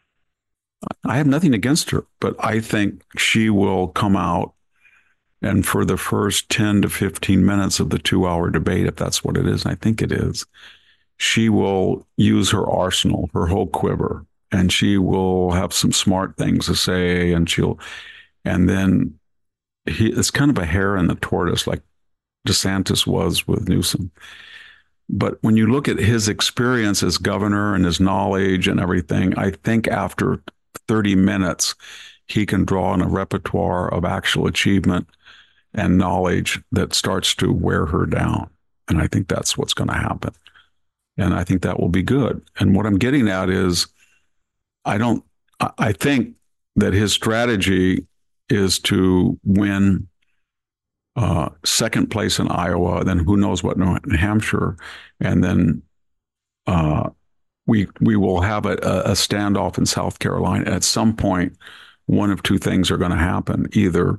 I have nothing against her, but I think she will come out, and for the first 10 to 15 minutes of the 2-hour debate, if that's what it is, and I think it is, she will use her arsenal, her whole quiver, and she will have some smart things to say, and then it's kind of a hare and the tortoise, like DeSantis was with Newsom. But when you look at his experience as governor and his knowledge and everything, I think after 30 minutes, he can draw on a repertoire of actual achievement and knowledge that starts to wear her down. And I think that's what's going to happen. And I think that will be good. And what I'm getting at is, I think that his strategy is to win second place in Iowa, then who knows what New Hampshire, and then we will have a standoff in South Carolina. At some point, one of two things are going to happen. Either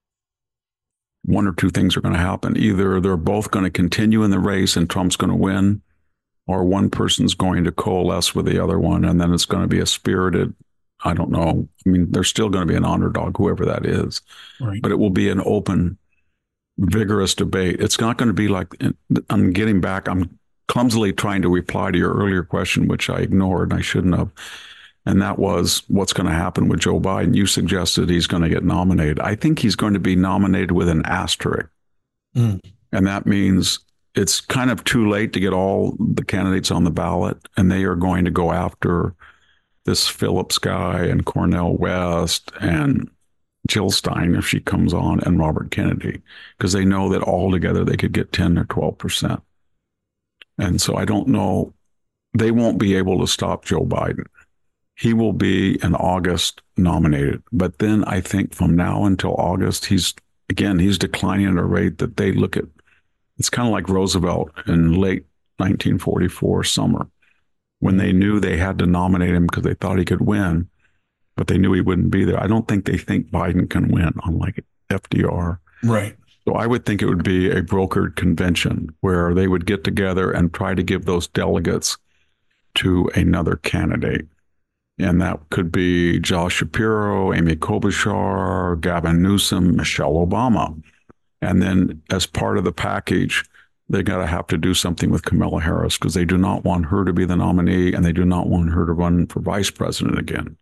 they're both going to continue in the race and Trump's going to win, or one person's going to coalesce with the other one, and then it's going to be a spirited, I don't know. I mean, there's still going to be an underdog, whoever that is. Right. But it will be an open, vigorous debate. It's not going to be like, I'm clumsily trying to reply to your earlier question, which I ignored and I shouldn't have. And that was what's going to happen with Joe Biden. You suggested he's going to get nominated. I think he's going to be nominated with an asterisk. And that means it's kind of too late to get all the candidates on the ballot, and they are going to go after this Phillips guy and Cornel West and Jill Stein if she comes on, and Robert Kennedy, because they know that all together they could get 10 or 12%. And so I don't know. They won't be able to stop Joe Biden. He will be in August nominated. But then I think from now until August, he's declining at a rate that they look at. It's kind of like Roosevelt in late 1944 summer, when they knew they had to nominate him because they thought he could win, but they knew he wouldn't be there. I don't think they think Biden can win, unlike FDR. Right. So I would think it would be a brokered convention where they would get together and try to give those delegates to another candidate. And that could be Josh Shapiro, Amy Klobuchar, Gavin Newsom, Michelle Obama. And then as part of the package, they got to have to do something with Kamala Harris, because they do not want her to be the nominee, and they do not want her to run for vice president again.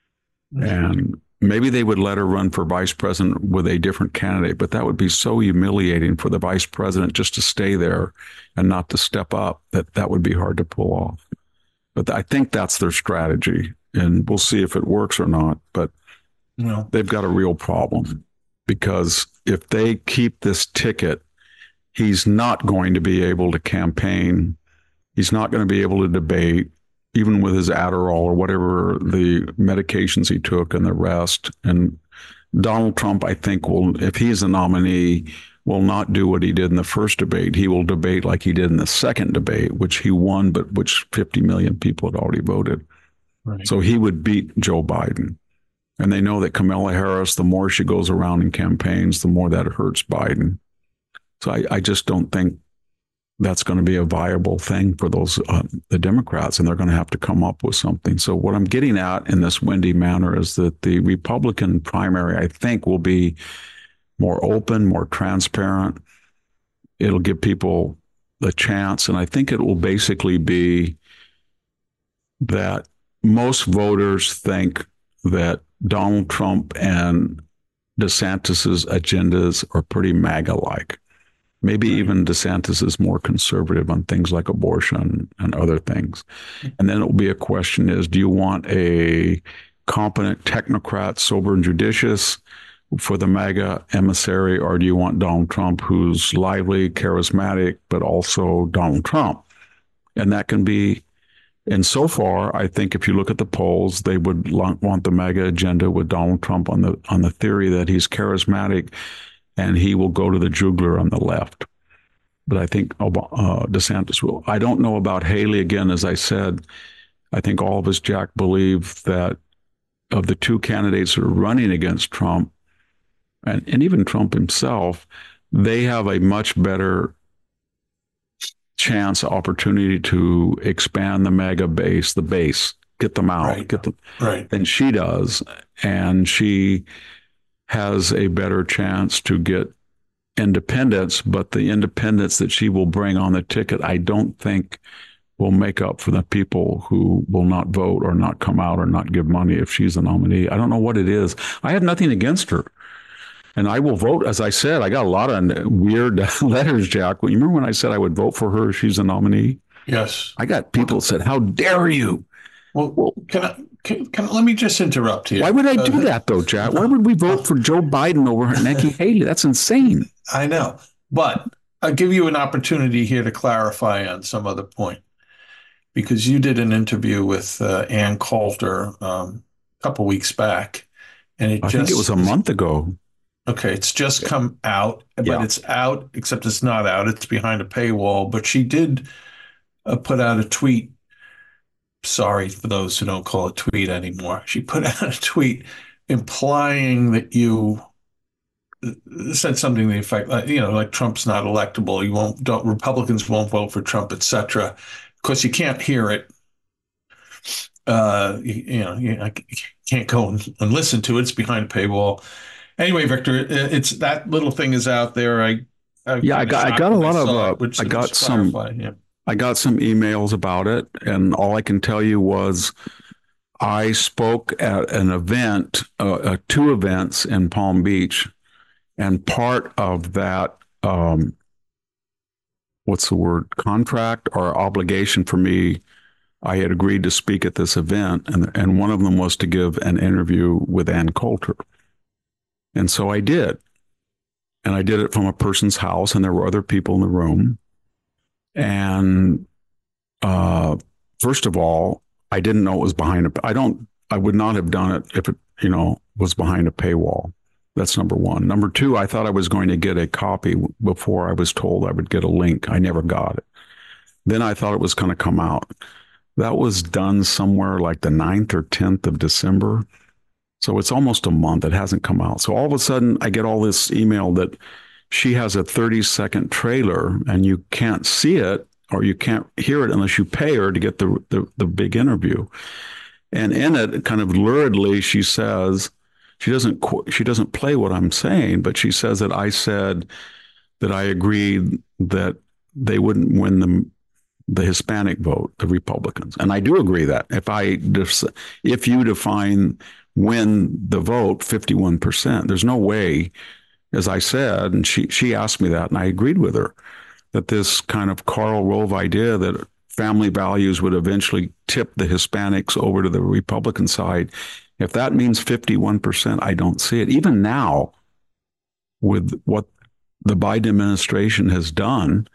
And maybe they would let her run for vice president with a different candidate, but that would be so humiliating for the vice president just to stay there and not to step up, that would be hard to pull off. But I think that's their strategy, and we'll see if it works or not. But they've got a real problem, because if they keep this ticket, he's not going to be able to campaign. He's not going to be able to debate, even with his Adderall or whatever the medications he took and the rest. And Donald Trump, I think, will, if he's the nominee, will not do what he did in the first debate. He will debate like he did in the second debate, which he won, but which 50 million people had already voted. Right. So he would beat Joe Biden. And they know that Kamala Harris, the more she goes around in campaigns, the more that hurts Biden. So I just don't think that's going to be a viable thing for those the Democrats, and they're going to have to come up with something. So what I'm getting at in this windy manner is that the Republican primary, I think, will be more open, more transparent. It'll give people the chance, and I think it will basically be that most voters think that Donald Trump and DeSantis's agendas are pretty MAGA-like. Maybe even DeSantis is more conservative on things like abortion and other things. And then it will be a question is, do you want a competent technocrat, sober and judicious for the MAGA emissary, or do you want Donald Trump, who's lively, charismatic, but also Donald Trump? And that can be, and so far, I think if you look at the polls, they would want the MAGA agenda with Donald Trump on the theory that he's charismatic and he will go to the jugular on the left. But I think DeSantis will. I don't know about Haley. Again, as I said, I think all of us, Jack, believe that of the two candidates that are running against Trump, and even Trump himself, they have a much better chance, opportunity to expand the MAGA base, get them out, right. than she does. And she has a better chance to get independents, but the independents that she will bring on the ticket, I don't think will make up for the people who will not vote or not come out or not give money if she's a nominee. I don't know what it is. I have nothing against her. And I will vote. As I said, I got a lot of weird letters, Jack. You remember when I said I would vote for her if she's a nominee? Yes. I got people that said, how dare you? Well, let me just interrupt here. Why would I do that, though, Jack? Why would we vote for Joe Biden over Nikki Haley? That's insane. I know. But I'll give you an opportunity here to clarify on some other point, because you did an interview with Ann Coulter a couple weeks back. And I think it was a month ago. Okay, it's just come out, but it's out, except it's not out. It's behind a paywall. But she did put out a tweet. Sorry for those who don't call it tweet anymore. She put out a tweet implying that you said something to the effect, like Trump's not electable. Republicans won't vote for Trump, etc. Of course, you can't hear it. I can't go and listen to it. It's behind a paywall. Anyway, Victor, it's that little thing is out there. I got some emails about it, and all I can tell you was I spoke at an event, two events in Palm Beach, and part of that, what's the word, contract or obligation for me, I had agreed to speak at this event, and one of them was to give an interview with Ann Coulter. And so I did. And I did it from a person's house, and there were other people in the room. And first of all, I didn't know it was behind I would not have done it if it, was behind a paywall. That's number one. Number two, I thought I was going to get a copy before I was told I would get a link. I never got it. Then I thought it was going to come out. That was done somewhere like the 9th or 10th of December. So it's almost a month. It hasn't come out. So all of a sudden I get all this email that she has a 30-second trailer and you can't see it or you can't hear it unless you pay her to get the big interview. And in it, kind of luridly, she says, she doesn't play what I'm saying, but she says that I said that I agreed that they wouldn't win the Hispanic vote, the Republicans. And I do agree that if you define win the vote 51%, there's no way, as I said, and she asked me that, and I agreed with her, that this kind of Karl Rove idea that family values would eventually tip the Hispanics over to the Republican side, if that means 51%, I don't see it. Even now, with what the Biden administration has done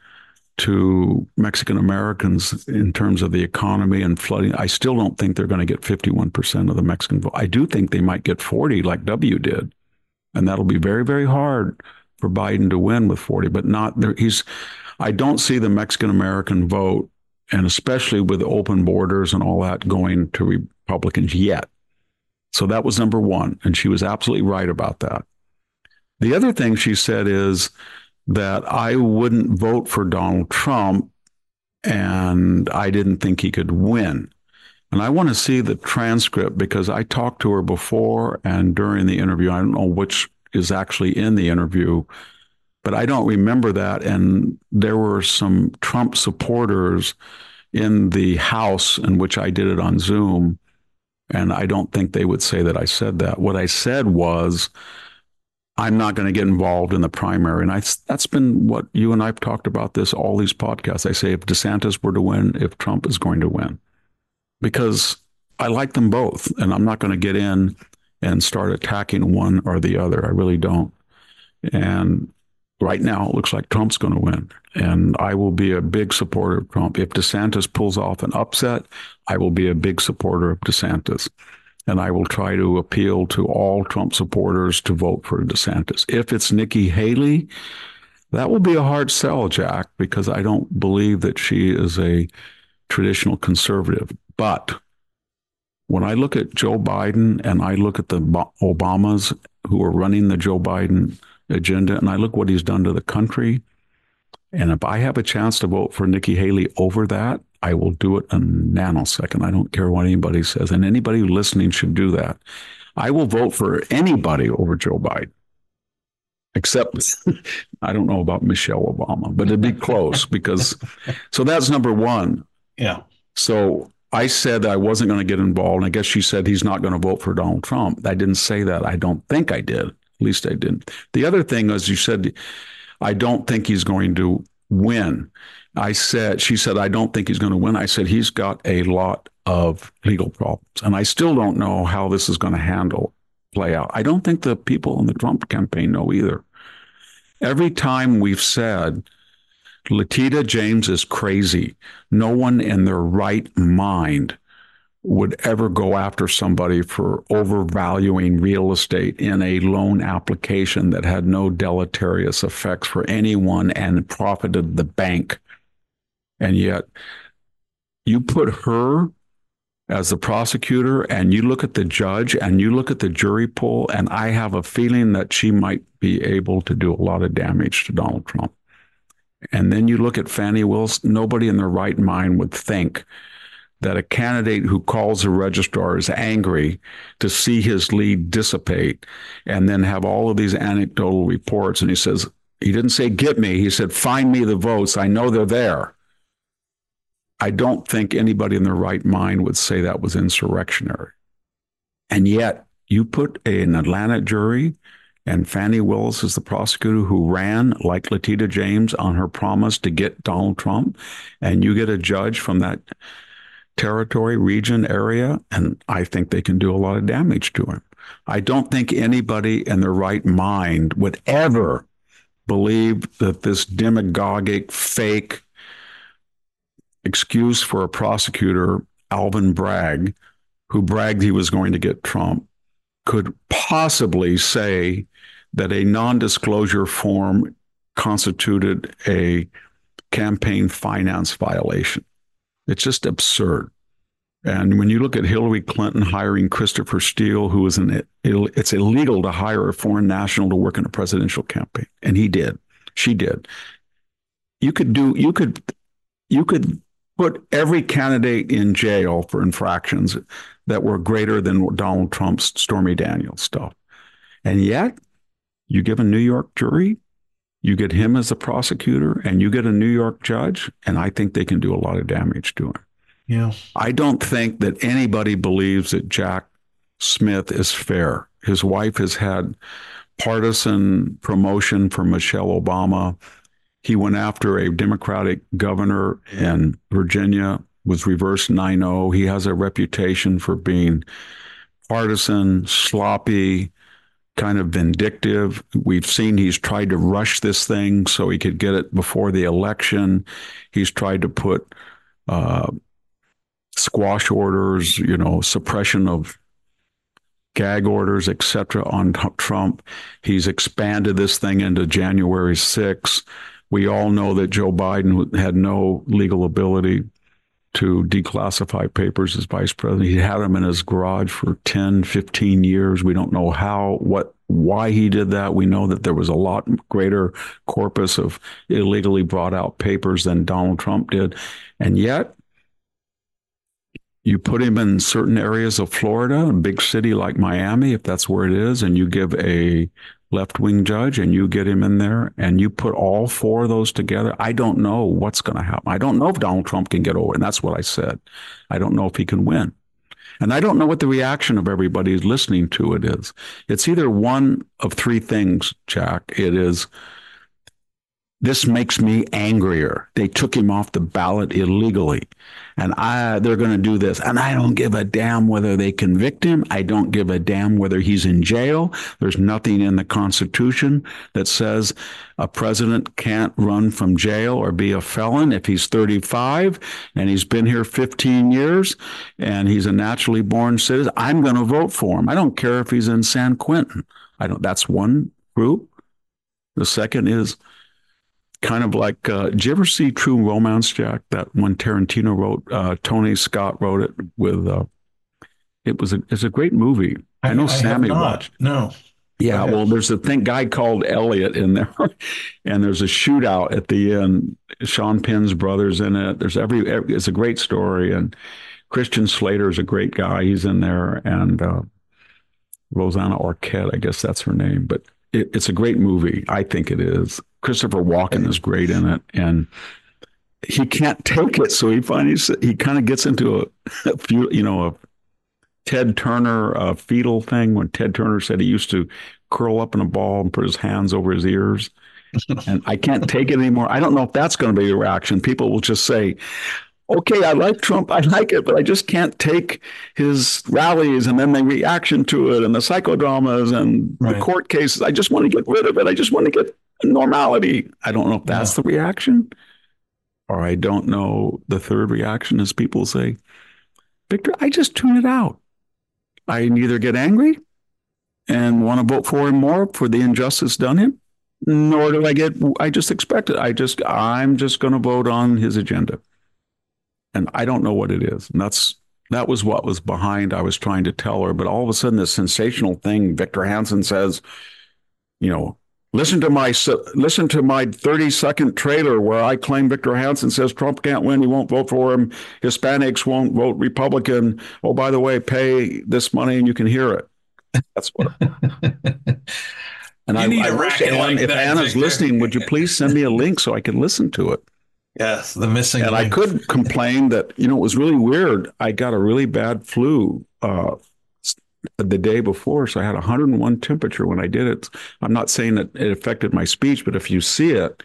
to Mexican Americans in terms of the economy and flooding, I still don't think they're going to get 51% of the Mexican vote. I do think they might get 40 like W did. And that'll be very, very hard for Biden to win with 40, but not there. I don't see the Mexican American vote, and especially with open borders and all that, going to Republicans yet. So that was number one. And she was absolutely right about that. The other thing she said is that I wouldn't vote for Donald Trump and I didn't think he could win. And I want to see the transcript because I talked to her before and during the interview. I don't know which is actually in the interview, but I don't remember that. And there were some Trump supporters in the house in which I did it on Zoom. And I don't think they would say that I said that. What I said was, I'm not going to get involved in the primary. And that's been what you and I've talked about this, all these podcasts. I say if DeSantis were to win, if Trump is going to win, because I like them both. And I'm not going to get in and start attacking one or the other. I really don't. And right now, it looks like Trump's going to win. And I will be a big supporter of Trump. If DeSantis pulls off an upset, I will be a big supporter of DeSantis. And I will try to appeal to all Trump supporters to vote for DeSantis. If it's Nikki Haley, that will be a hard sell, Jack, because I don't believe that she is a traditional conservative. But when I look at Joe Biden and I look at the Obamas who are running the Joe Biden agenda, and I look what he's done to the country, and if I have a chance to vote for Nikki Haley over that, I will do it in a nanosecond. I don't care what anybody says. And anybody listening should do that. I will vote for anybody over Joe Biden, except I don't know about Michelle Obama, but it'd be close because, so that's number one. Yeah. So I said I wasn't going to get involved. And I guess she said he's not going to vote for Donald Trump. I didn't say that. I don't think I did. At least I didn't. The other thing, as you said, I don't think he's going to win. She said, I don't think he's going to win. I said, he's got a lot of legal problems. And I still don't know how this is going to play out. I don't think the people in the Trump campaign know either. Every time we've said, Letitia James is crazy, no one in their right mind would ever go after somebody for overvaluing real estate in a loan application that had no deleterious effects for anyone and profited the bank. And yet you put her as the prosecutor and you look at the judge and you look at the jury pool, and I have a feeling that she might be able to do a lot of damage to Donald Trump. And then you look at Fani Willis, nobody in their right mind would think that a candidate who calls the registrar is angry to see his lead dissipate and then have all of these anecdotal reports. And he says, he didn't say, get me. He said, find me the votes. I know they're there. I don't think anybody in their right mind would say that was insurrectionary. And yet you put an Atlanta jury, and Fannie Willis is the prosecutor who ran, like Letitia James, on her promise to get Donald Trump, and you get a judge from that territory, region, area, and I think they can do a lot of damage to him. I don't think anybody in their right mind would ever believe that this demagogic, fake excuse for a prosecutor, Alvin Bragg, who bragged he was going to get Trump, could possibly say that a non-disclosure form constituted a campaign finance violation. It's just absurd. And when you look at Hillary Clinton hiring Christopher Steele, who is it's illegal to hire a foreign national to work in a presidential campaign. And he did. She did. You could put every candidate in jail for infractions that were greater than Donald Trump's Stormy Daniels stuff. And yet you give a New York jury, you get him as a prosecutor, and you get a New York judge, and I think they can do a lot of damage to him. Yeah. I don't think that anybody believes that Jack Smith is fair. His wife has had partisan promotion for Michelle Obama. He went after a Democratic governor in Virginia, was reversed 9-0. He has a reputation for being partisan, sloppy, kind of vindictive. We've seen he's tried to rush this thing so he could get it before the election. He's tried to put squash orders, suppression of gag orders, etc., on Trump. He's expanded this thing into January 6th. We all know that Joe Biden had no legal ability to declassify papers as vice president. He had them in his garage for 10, 15 years. We don't know why he did that. We know that there was a lot greater corpus of illegally brought out papers than Donald Trump did. And yet, you put him in certain areas of Florida, a big city like Miami, if that's where it is, and you give a left-wing judge and you get him in there and you put all four of those together, I don't know what's going to happen. I don't know if Donald Trump can get over it. And that's what I said. I don't know if he can win. And I don't know what the reaction of everybody who's listening to it is. It's either one of three things, Jack. It is, this makes me angrier. They took him off the ballot illegally. And they're going to do this. And I don't give a damn whether they convict him. I don't give a damn whether he's in jail. There's nothing in the Constitution that says a president can't run from jail or be a felon if he's 35 and he's been here 15 years and he's a naturally born citizen. I'm going to vote for him. I don't care if he's in San Quentin. That's one group. The second is kind of like, did you ever see True Romance, Jack? That one Tarantino wrote, Tony Scott wrote it with, it's a great movie. I know Sammy watched. No. Yeah, well, there's a guy called Elliot in there, and there's a shootout at the end. Sean Penn's brother's in it. There's it's a great story, and Christian Slater's a great guy. He's in there, and Rosanna Arquette, I guess that's her name, but it's a great movie. I think it is. Christopher Walken is great in it, and he can't take it, so he kind of gets into a Ted Turner fetal thing when Ted Turner said he used to curl up in a ball and put his hands over his ears. And I can't take it anymore. I don't know if that's going to be the reaction. People will just say, okay, I like Trump, I like it, but I just can't take his rallies and then the reaction to it and the psychodramas and the court cases. I just want to get rid of it. I just want to get normality. I don't know if that's the reaction, or I don't know. The third reaction is people say, Victor, I just tune it out. I neither get angry and want to vote for him more for the injustice done him, nor do I just expect it. I'm just going to vote on his agenda. And I don't know what it is. And that was what was behind. I was trying to tell her, but all of a sudden this sensational thing, Victor Hansen says, listen to my 30-second trailer where I claim Victor Hansen says Trump can't win. He won't vote for him. Hispanics won't vote Republican. Oh, by the way, pay this money and you can hear it. That's what. And I wish Anna, if Anna's listening, would you please send me a link so I can listen to it? Yes, the missing And I link. could complain that, it was really weird. I got a really bad flu the day before, so I had 101 temperature when I did it. I'm not saying that it affected my speech, but if you see it,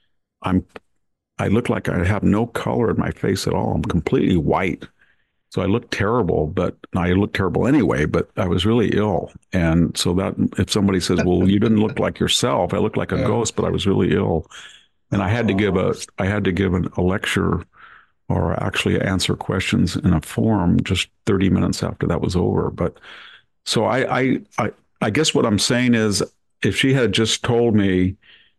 I look like I have no color in my face at all. I'm completely white. So I look terrible, but I look terrible anyway, but I was really ill. And so that if somebody says, well, you didn't look like yourself, I looked like a ghost, but I was really ill. And I had to give a lecture, or actually answer questions in a forum just 30 minutes after that was over. But so I guess what I'm saying is, if she had just told me,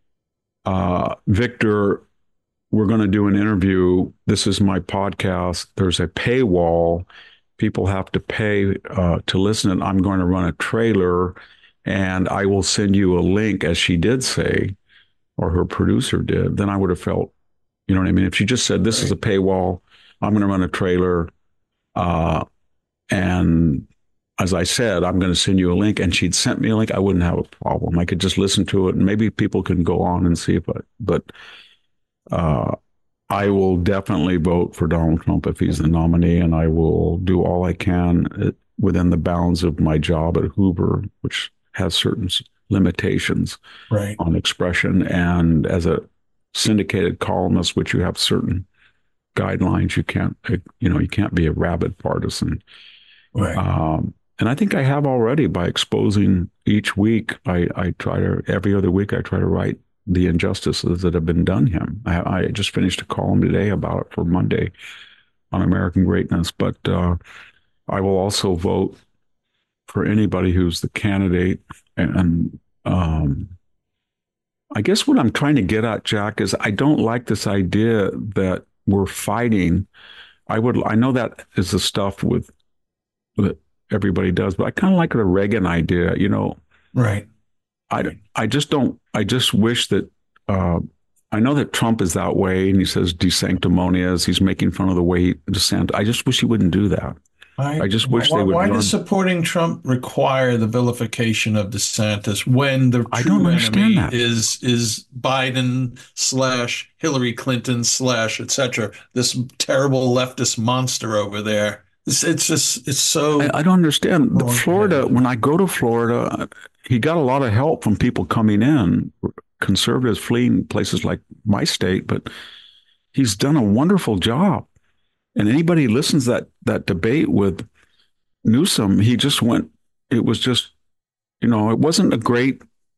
Victor, we're going to do an interview. This is my podcast. There's a paywall. People have to pay to listen. And I'm going to run a trailer, and I will send you a link, as she did say, or her producer did. Then I would have felt, you know what I mean? If she just said, this is a paywall, I'm going to run a trailer. And as I said, I'm going to send you a link, and she'd sent me a link, I wouldn't have a problem. I could just listen to it, and maybe people can go on and see but I will definitely vote for Donald Trump if he's the nominee, and I will do all I can within the bounds of my job at Hoover, which has certain limitations on expression. And as a syndicated columnist, which you have certain guidelines, you can't be a rabid partisan. And I think I have already, by exposing each week. Every other week I try to write the injustices that have been done him. I just finished a column today about it for Monday on American Greatness. But I will also vote for anybody who's the candidate. And I guess what I'm trying to get at, Jack, is I don't like this idea that we're fighting. I know that is the stuff that everybody does, but I kind of like the Reagan idea, Right. I just wish that, I know that Trump is that way, and he says de-sanctimonious, he's making fun of the way he DeSantis. I just wish he wouldn't do that. I just wish they would. Why does supporting Trump require the vilification of DeSantis when the true enemy is Biden / Hillary Clinton / et cetera, this terrible leftist monster over there? It's so. I don't understand. Florida, when I go to Florida, he got a lot of help from people coming in, conservatives fleeing places like my state, but he's done a wonderful job. And anybody who listens to that debate with Newsom, it was just, it wasn't a great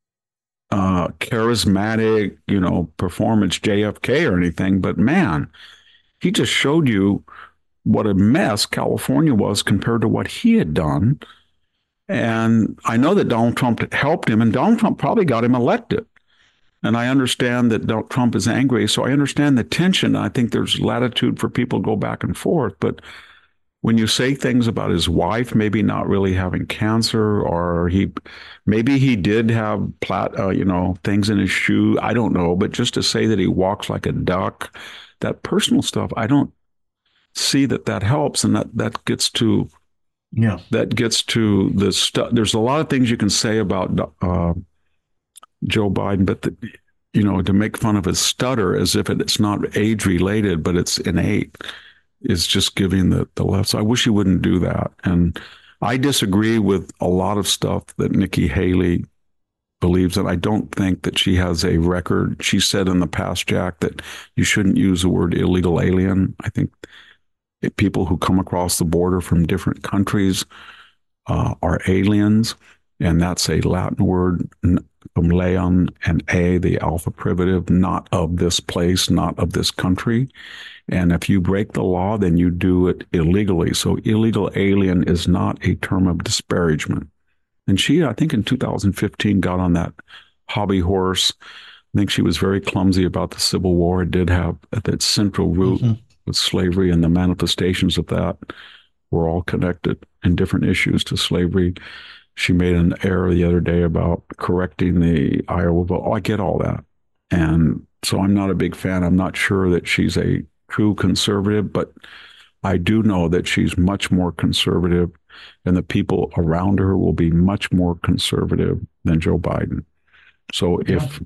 charismatic, performance JFK or anything, but man, he just showed you what a mess California was compared to what he had done. And I know that Donald Trump helped him, and Donald Trump probably got him elected. And I understand that Donald Trump is angry, so I understand the tension. I think there's latitude for people to go back and forth. But when you say things about his wife maybe not really having cancer, or maybe he did have things in his shoe, I don't know. But just to say that he walks like a duck, that personal stuff, I don't see that helps, and that gets to the stuff. There's a lot of things you can say about Joe Biden, but to make fun of his stutter as if it's not age related, but it's innate, is just giving the left. So I wish he wouldn't do that. And I disagree with a lot of stuff that Nikki Haley believes in. I don't think that she has a record. She said in the past, Jack, that you shouldn't use the word illegal alien. I think people who come across the border from different countries are aliens, and that's a Latin word from leon and the alpha privative, not of this place, not of this country. And if you break the law, then you do it illegally. So illegal alien is not a term of disparagement. And she, I think in 2015, got on that hobby horse. I think she was very clumsy about the Civil War. It did have that central root with slavery, and the manifestations of that were all connected in different issues to slavery. She made an error the other day about correcting the Iowa vote. I get all that. And so I'm not a big fan. I'm not sure that she's a true conservative, but I do know that she's much more conservative, and the people around her will be much more conservative than Joe Biden. So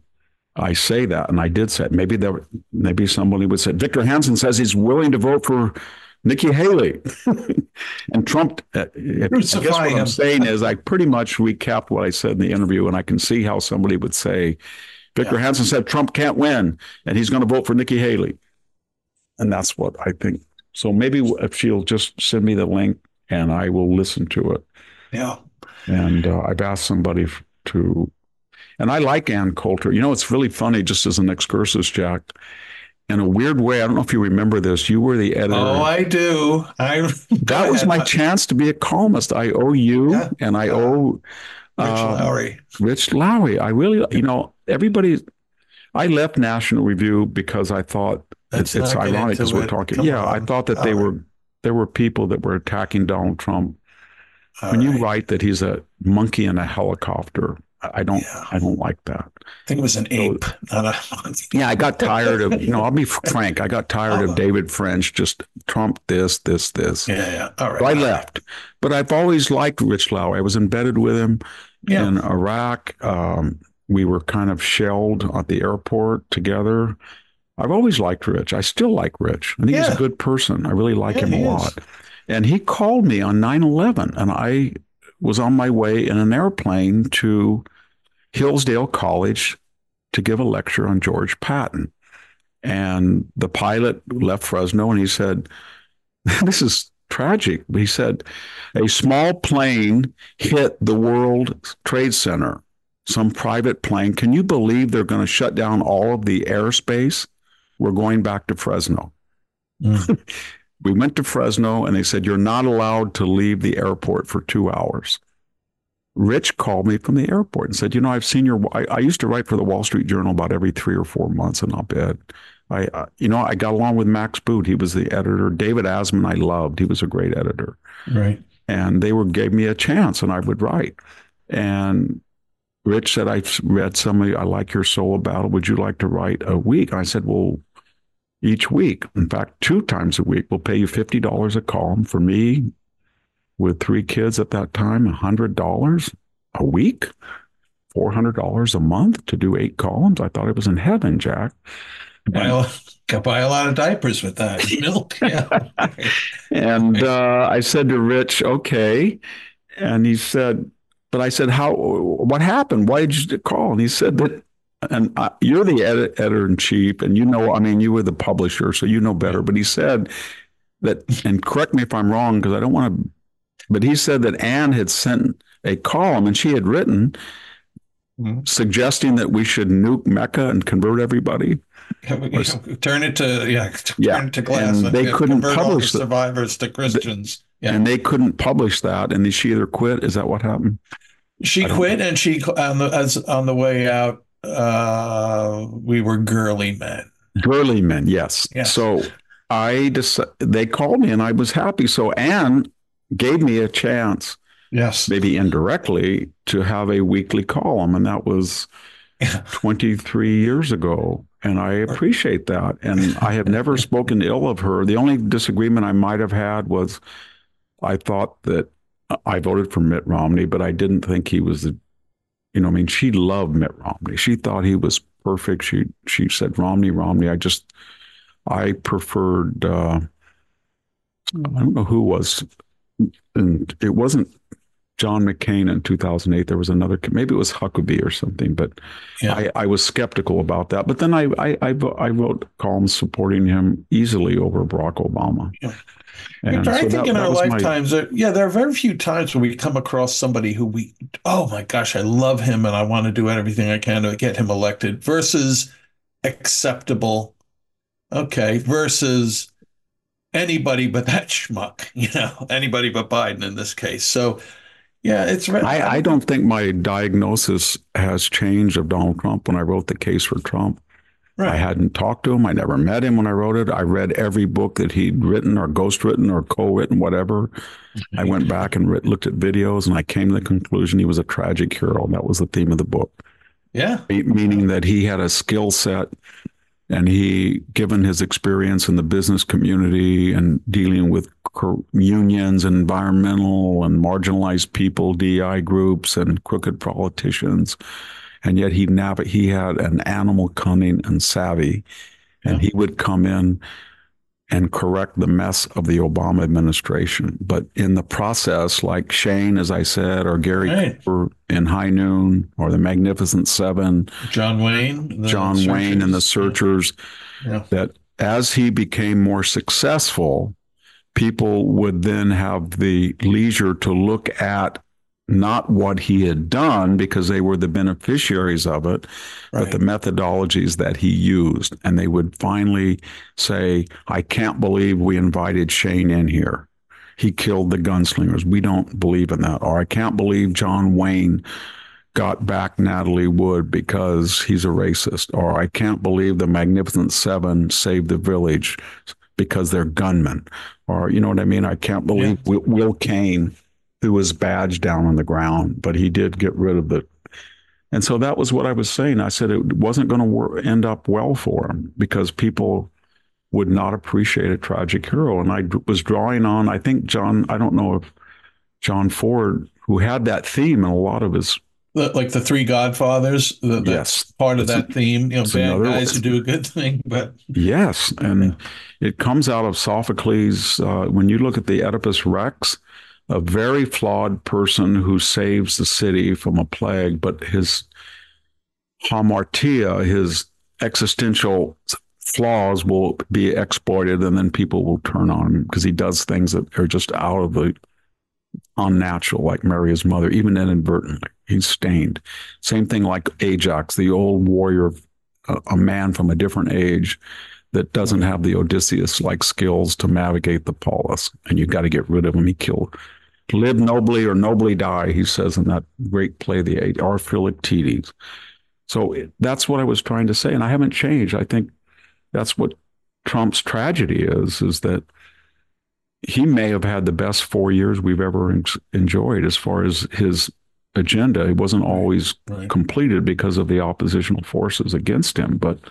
I say that, and I did say it. Maybe somebody would say, Victor Hansen says he's willing to vote for Nikki Haley. And Trump, I guess what I'm saying is I pretty much recapped what I said in the interview, and I can see how somebody would say, Victor Hansen said Trump can't win, and he's going to vote for Nikki Haley. And that's what I think. So maybe if she'll just send me the link, and I will listen to it. Yeah. And I've asked somebody to, and I like Ann Coulter. You know, it's really funny, just as an excursus, Jack. In a weird way, I don't know if you remember this. You were the editor. Oh, I do. That was my chance to be a columnist. I owe you, and I owe Rich Lowry. I really, you know, everybody. I left National Review because I thought it's ironic because we're talking. I thought that there were people that were attacking Donald Trump. When you write that he's a monkey in a helicopter, I don't like that. I think it was an ape, not a monkey. Yeah, I got tired of, I'll be frank. I got tired of David French, just Trump this. Yeah. All right. So I left. But I've always liked Rich Lowry. I was embedded with him in Iraq. We were kind of shelled at the airport together. I've always liked Rich. I still like Rich. I think he's a good person. I really like him a lot. And he called me on 9/11, and I was on my way in an airplane to Hillsdale College to give a lecture on George Patton. And the pilot left Fresno, and he said, this is tragic. He said, a small plane hit the World Trade Center, some private plane. Can you believe they're going to shut down all of the airspace? We're going back to Fresno. We went to Fresno, and they said, you're not allowed to leave the airport for 2 hours. Rich called me from the airport and said, I've seen I used to write for the Wall Street Journal about every 3 or 4 months, an op-ed. I got along with Max Boot. He was the editor. David Asman, I loved. He was a great editor. Right. And they gave me a chance, and I would write. And Rich said, I've read somebody, I like your solo battle. Would you like to write a week? And I said, well, each week, in fact, 2 times a week, we'll pay you $50 a column. For me, with 3 kids at that time, $100 a week, $400 a month to do 8 columns. I thought I was in heaven, Jack. Could buy a lot of diapers with that. Milk, And I said to Rich, okay. And he said, but I said, what happened? Why did you call? And he said that, and you're the editor-in-chief, and you were the publisher, so you know better. But he said that, and correct me if I'm wrong, because I don't want to, but he said that Ann had sent a column, and she had written suggesting that we should nuke Mecca and convert everybody. Turn it to glass. And they couldn't publish all the survivors to Christians. And they couldn't publish that, and she either quit. Is that what happened? She quit, and she on the way out. We were girly men. Girly men, yes. So they called me, and I was happy. So Ann gave me a chance, maybe indirectly, to have a weekly column, and that was 23 years ago. And I appreciate that. And I have never spoken ill of her. The only disagreement I might have had was I thought that I voted for Mitt Romney, but I didn't think he was she loved Mitt Romney. She thought he was perfect. She said, Romney. I preferred, I don't know who was, and it wasn't John McCain in 2008. There was another, maybe it was Huckabee or something, but I was skeptical about that. But then I wrote columns supporting him easily over Barack Obama. Yeah. And I think in our lifetimes, there are very few times where we come across somebody who oh my gosh, I love him and I want to do everything I can to get him elected, versus acceptable, versus anybody but that schmuck, anybody but Biden in this case. So, it's right. I don't think my diagnosis has changed of Donald Trump when I wrote The Case for Trump. Right. I hadn't talked to him. I never met him when I wrote it. I read every book that he'd written or ghostwritten or co-written, whatever. I went back and looked at videos, and I came to the conclusion he was a tragic hero. That was the theme of the book. Yeah. Meaning that he had a skill set, and given his experience in the business community and dealing with unions and environmental and marginalized people, DI groups and crooked politicians, and yet he had an animal cunning and savvy, and he would come in and correct the mess of the Obama administration. But in the process, like Shane, as I said, or Gary Cooper in High Noon, or the Magnificent Seven, John Wayne and the Searchers, that as he became more successful, people would then have the leisure to look at not what he had done because they were the beneficiaries of it, but the methodologies that he used. And they would finally say, I can't believe we invited Shane in here. He killed the gunslingers. We don't believe in that. Or I can't believe John Wayne got back Natalie Wood because he's a racist. Or I can't believe the Magnificent Seven saved the village because they're gunmen. Or, you know what I mean? I can't believe Will Kane threw his badge down on the ground, but he did get rid of it. And so that was what I was saying. I said it wasn't going to end up well for him because people would not appreciate a tragic hero. And I was drawing on, I think I don't know if John Ford, who had that theme in a lot of his... Like the Three Godfathers, that's part of that theme, bad guys who do a good thing. But yes, and it comes out of Sophocles. When you look at the Oedipus Rex, a very flawed person who saves the city from a plague, but his hamartia, his existential flaws will be exploited, and then people will turn on him because he does things that are just out of the unnatural, like marry his mother, even inadvertently. He's stained. Same thing like Ajax, the old warrior, a man from a different age that doesn't have the Odysseus-like skills to navigate the polis, and you've got to get rid of him. He killed. Live nobly or nobly die, he says in that great play, The Age, or Philoctetes. So that's what I was trying to say, and I haven't changed. I think that's what Trump's tragedy is that he may have had the best 4 years we've ever enjoyed as far as his agenda. It wasn't always completed because of the oppositional forces against him, but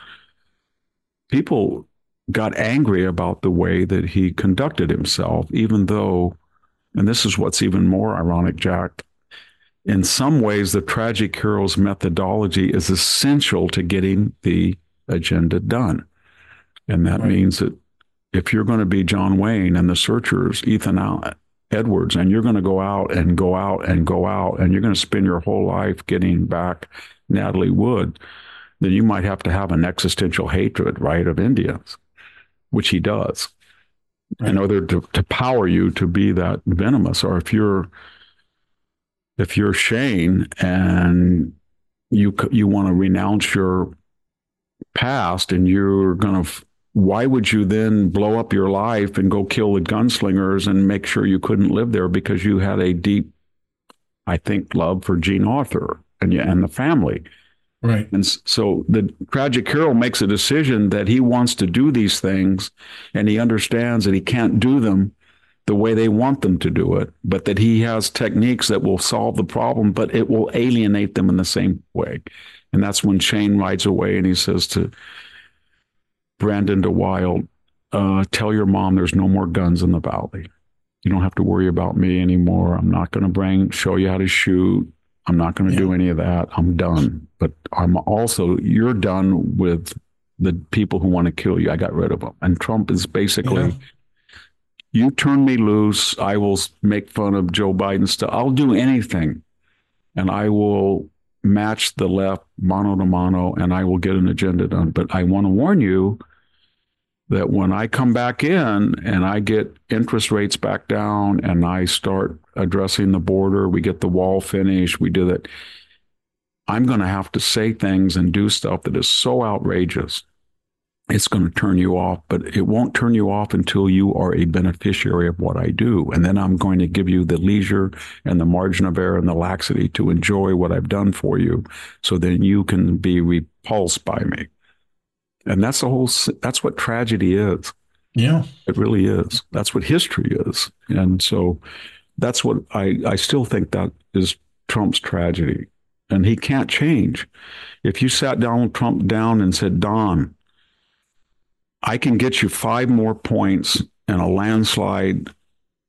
people got angry about the way that he conducted himself, even though, and this is what's even more ironic, Jack, in some ways, the tragic hero's methodology is essential to getting the agenda done. And that means that if you're going to be John Wayne and the Searchers, Ethan Edwards, and you're going to go out and go out and go out, and you're going to spend your whole life getting back Natalie Wood, then you might have to have an existential hatred, of Indians, which he does, in order to power you to be that venomous. Or if you're Shane and you want to renounce your past, and you're going to, why would you then blow up your life and go kill the gunslingers and make sure you couldn't live there because you had a deep, I think, love for Jean Arthur and the family? Right. And so the tragic hero makes a decision that he wants to do these things, and he understands that he can't do them the way they want them to do it, but that he has techniques that will solve the problem, but it will alienate them in the same way. And that's when Shane rides away and he says to Brandon DeWild, tell your mom there's no more guns in the valley. You don't have to worry about me anymore. I'm not going to show you how to shoot. I'm not going to do any of that. I'm done. But you're done with the people who want to kill you. I got rid of them. And Trump is basically, you turn me loose, I will make fun of Joe Biden stuff. I'll do anything. And I will match the left mano to mano, and I will get an agenda done. But I want to warn you that when I come back in and I get interest rates back down and I start addressing the border, we get the wall finished, we do that, I'm going to have to say things and do stuff that is so outrageous. It's going to turn you off, but it won't turn you off until you are a beneficiary of what I do. And then I'm going to give you the leisure and the margin of error and the laxity to enjoy what I've done for you, so then you can be repulsed by me. And that's that's what tragedy is. Yeah, it really is. That's what history is. And so that's what I still think that is Trump's tragedy. And he can't change. If you sat Donald Trump down and said, Don, I can get you 5 more points and a landslide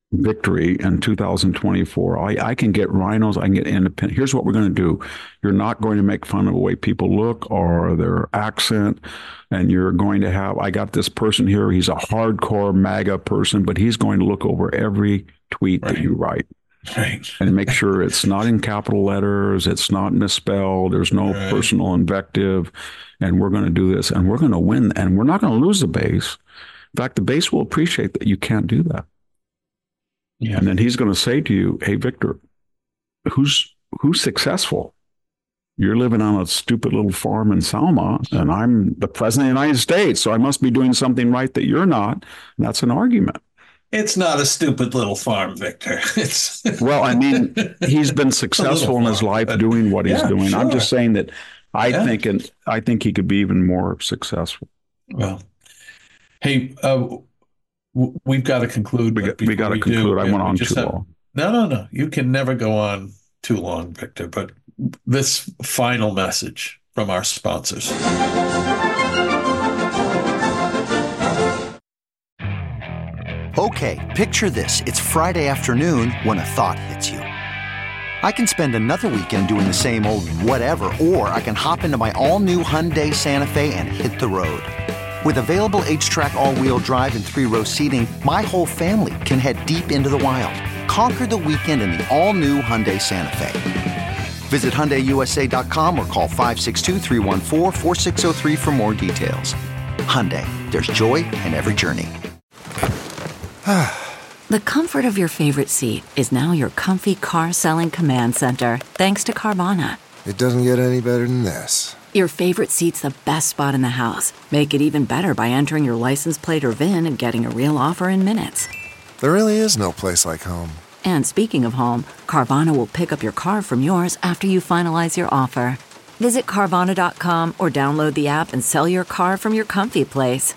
victory in 2024. I can get rhinos. I can get independent. Here's what we're going to do. You're not going to make fun of the way people look or their accent. And you're going to have, I got this person here. He's a hardcore MAGA person, but he's going to look over every tweet that you write. Right. And make sure it's not in capital letters. It's not misspelled. There's no personal invective. And we're going to do this and we're going to win. And we're not going to lose the base. In fact, the base will appreciate that you can't do that. Yeah. And then he's going to say to you, hey, Victor, who's successful? You're living on a stupid little farm in Selma, and I'm the president of the United States, so I must be doing something right that you're not. And that's an argument. It's not a stupid little farm, Victor. It's well, I mean, he's been successful in his life doing what he's doing. Sure. I'm just saying that I think he could be even more successful. Well, hey, we've got to conclude. We got to conclude. I went on too long. No. You can never go on too long, Victor. But this final message from our sponsors. Okay, picture this. It's Friday afternoon when a thought hits you. I can spend another weekend doing the same old whatever, or I can hop into my all-new Hyundai Santa Fe and hit the road. With available H-Track all-wheel drive and 3-row seating, my whole family can head deep into the wild. Conquer the weekend in the all-new Hyundai Santa Fe. Visit HyundaiUSA.com or call 562-314-4603 for more details. Hyundai, there's joy in every journey. The comfort of your favorite seat is now your comfy car selling command center, thanks to Carvana. It doesn't get any better than this. Your favorite seat's the best spot in the house. Make it even better by entering your license plate or VIN and getting a real offer in minutes. There really is no place like home. And speaking of home, Carvana will pick up your car from yours after you finalize your offer. Visit Carvana.com or download the app and sell your car from your comfy place.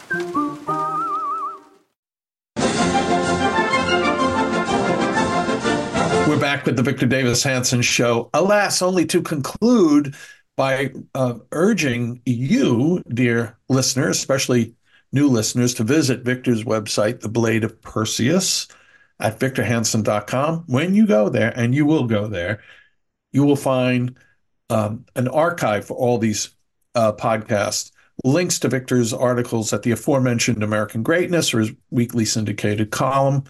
We're back with the Victor Davis Hanson Show. Alas, only to conclude by urging you, dear listeners, especially new listeners, to visit Victor's website, The Blade of Perseus, at victorhanson.com. When you go there, and you will go there, you will find an archive for all these podcasts, links to Victor's articles at the aforementioned American Greatness or his weekly syndicated column,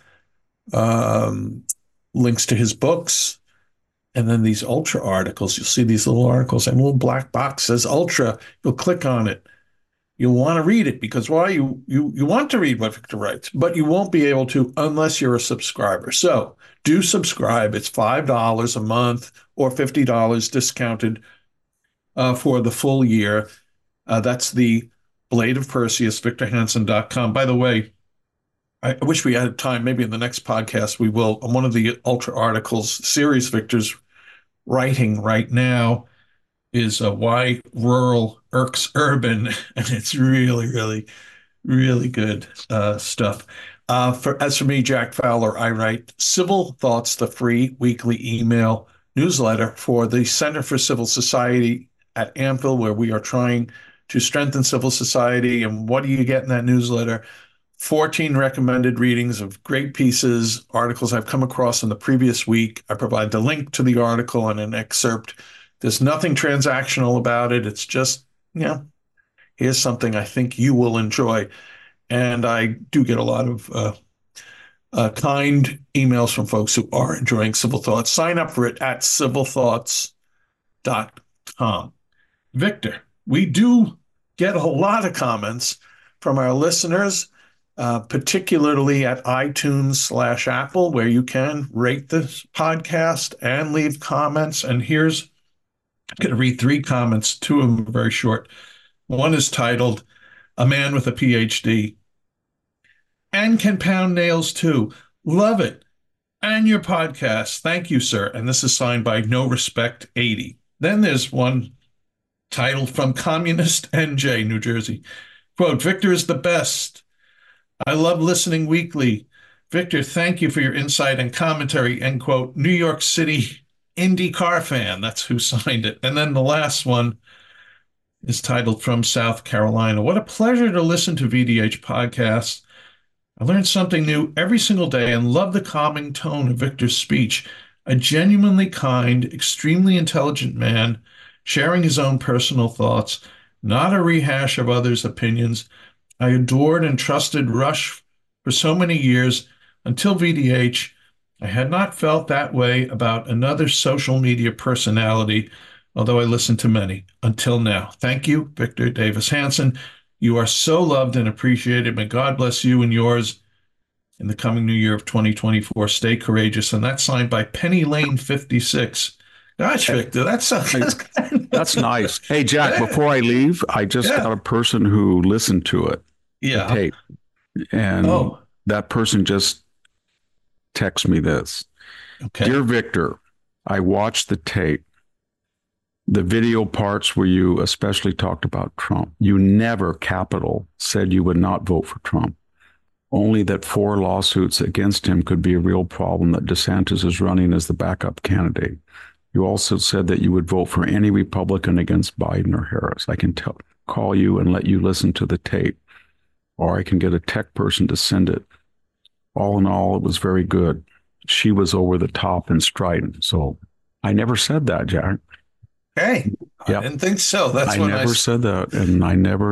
links to his books, and then these Ultra articles. You'll see these little articles and a little black box says Ultra. You'll click on it. You'll want to read it because why? You want to read what Victor writes, but you won't be able to unless you're a subscriber. So do subscribe. It's $5 a month or $50 discounted for the full year. That's the Blade of Perseus, victorhanson.com. By the way, I wish we had time. Maybe in the next podcast we will. One of the Ultra articles series Victor's writing right now is Why Rural Irks Urban, and it's really, really, really good stuff. As for me, Jack Fowler, I write Civil Thoughts, the free weekly email newsletter for the Center for Civil Society at AMFIL, where we are trying to strengthen civil society. And what do you get in that newsletter? 14 recommended readings of great pieces, articles I've come across in the previous week. I provide the link to the article and an excerpt. There's nothing transactional about it. It's just, here's something I think you will enjoy. And I do get a lot of kind emails from folks who are enjoying Civil Thoughts. Sign up for it at civilthoughts.com. Victor, we do get a lot of comments from our listeners, particularly at iTunes/Apple, where you can rate this podcast and leave comments. And I'm going to read 3 comments. 2 of them are very short. One is titled, A Man with a PhD. And can pound nails too. Love it. And your podcast. Thank you, sir. And this is signed by No Respect 80. Then there's one titled From Communist NJ, New Jersey. Quote, Victor is the best. I love listening weekly. Victor, thank you for your insight and commentary. End quote. New York City Indy car fan. That's who signed it. And then the last one is titled From South Carolina. What a pleasure to listen to VDH podcasts. I learned something new every single day and love the calming tone of Victor's speech. A genuinely kind, extremely intelligent man, sharing his own personal thoughts, not a rehash of others' opinions. I adored and trusted Rush for so many years until VDH. I had not felt that way about another social media personality, although I listened to many, until now. Thank you, Victor Davis Hanson. You are so loved and appreciated. May God bless you and yours in the coming new year of 2024. Stay courageous. And that's signed by Penny Lane 56. Gosh, Victor, that's That's nice. Hey, Jack, before I leave, I just got a person who listened to it, the tape. And that person just texted me this. Okay. Dear Victor, I watched the tape. The video parts where you especially talked about Trump. You never, capital, said you would not vote for Trump. Only that 4 lawsuits against him could be a real problem, that DeSantis is running as the backup candidate. You also said that you would vote for any Republican against Biden or Harris. I can call you and let you listen to the tape, or I can get a tech person to send it. All in all, it was very good. She was over the top and strident. So I never said that, Jack. Hey, I didn't think so. That's I never said that, and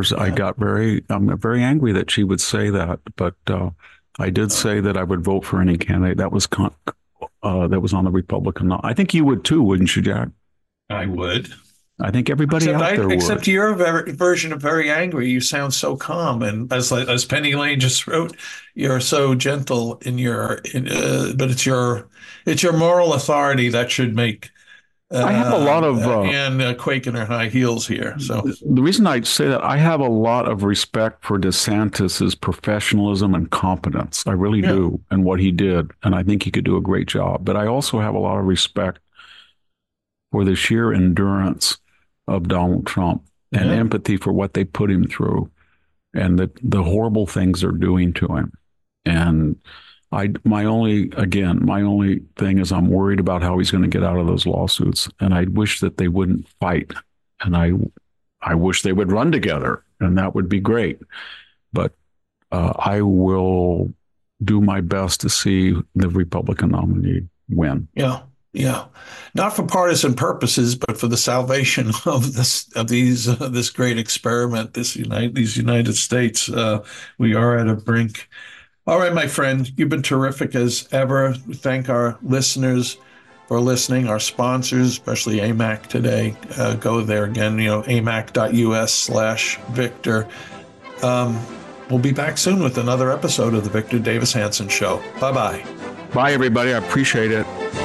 I'm very angry that she would say that. But I did say that I would vote for any candidate that was on the Republican line. I think you would too, wouldn't you, Jack? I would. I think everybody out there would. Except your version of very angry. You sound so calm, and as Penny Lane just wrote, you're so gentle in but it's your moral authority that should make. I have a lot of and quake in her high heels here. So the reason I say that, I have a lot of respect for DeSantis's professionalism and competence. I really do, and what he did, and I think he could do a great job. But I also have a lot of respect for the sheer endurance of Donald Trump and empathy for what they put him through, and the horrible things they're doing to him. And my only thing is I'm worried about how he's going to get out of those lawsuits. And I wish that they wouldn't fight. And I wish they would run together, and that would be great. But I will do my best to see the Republican nominee win. Yeah. Not for partisan purposes, but for the salvation of this great experiment, these United States. We are at a brink. All right, my friend, you've been terrific as ever. We thank our listeners for listening, our sponsors, especially AMAC today. Go there again, amac.us/Victor. We'll be back soon with another episode of the Victor Davis Hanson Show. Bye-bye. Bye, everybody. I appreciate it.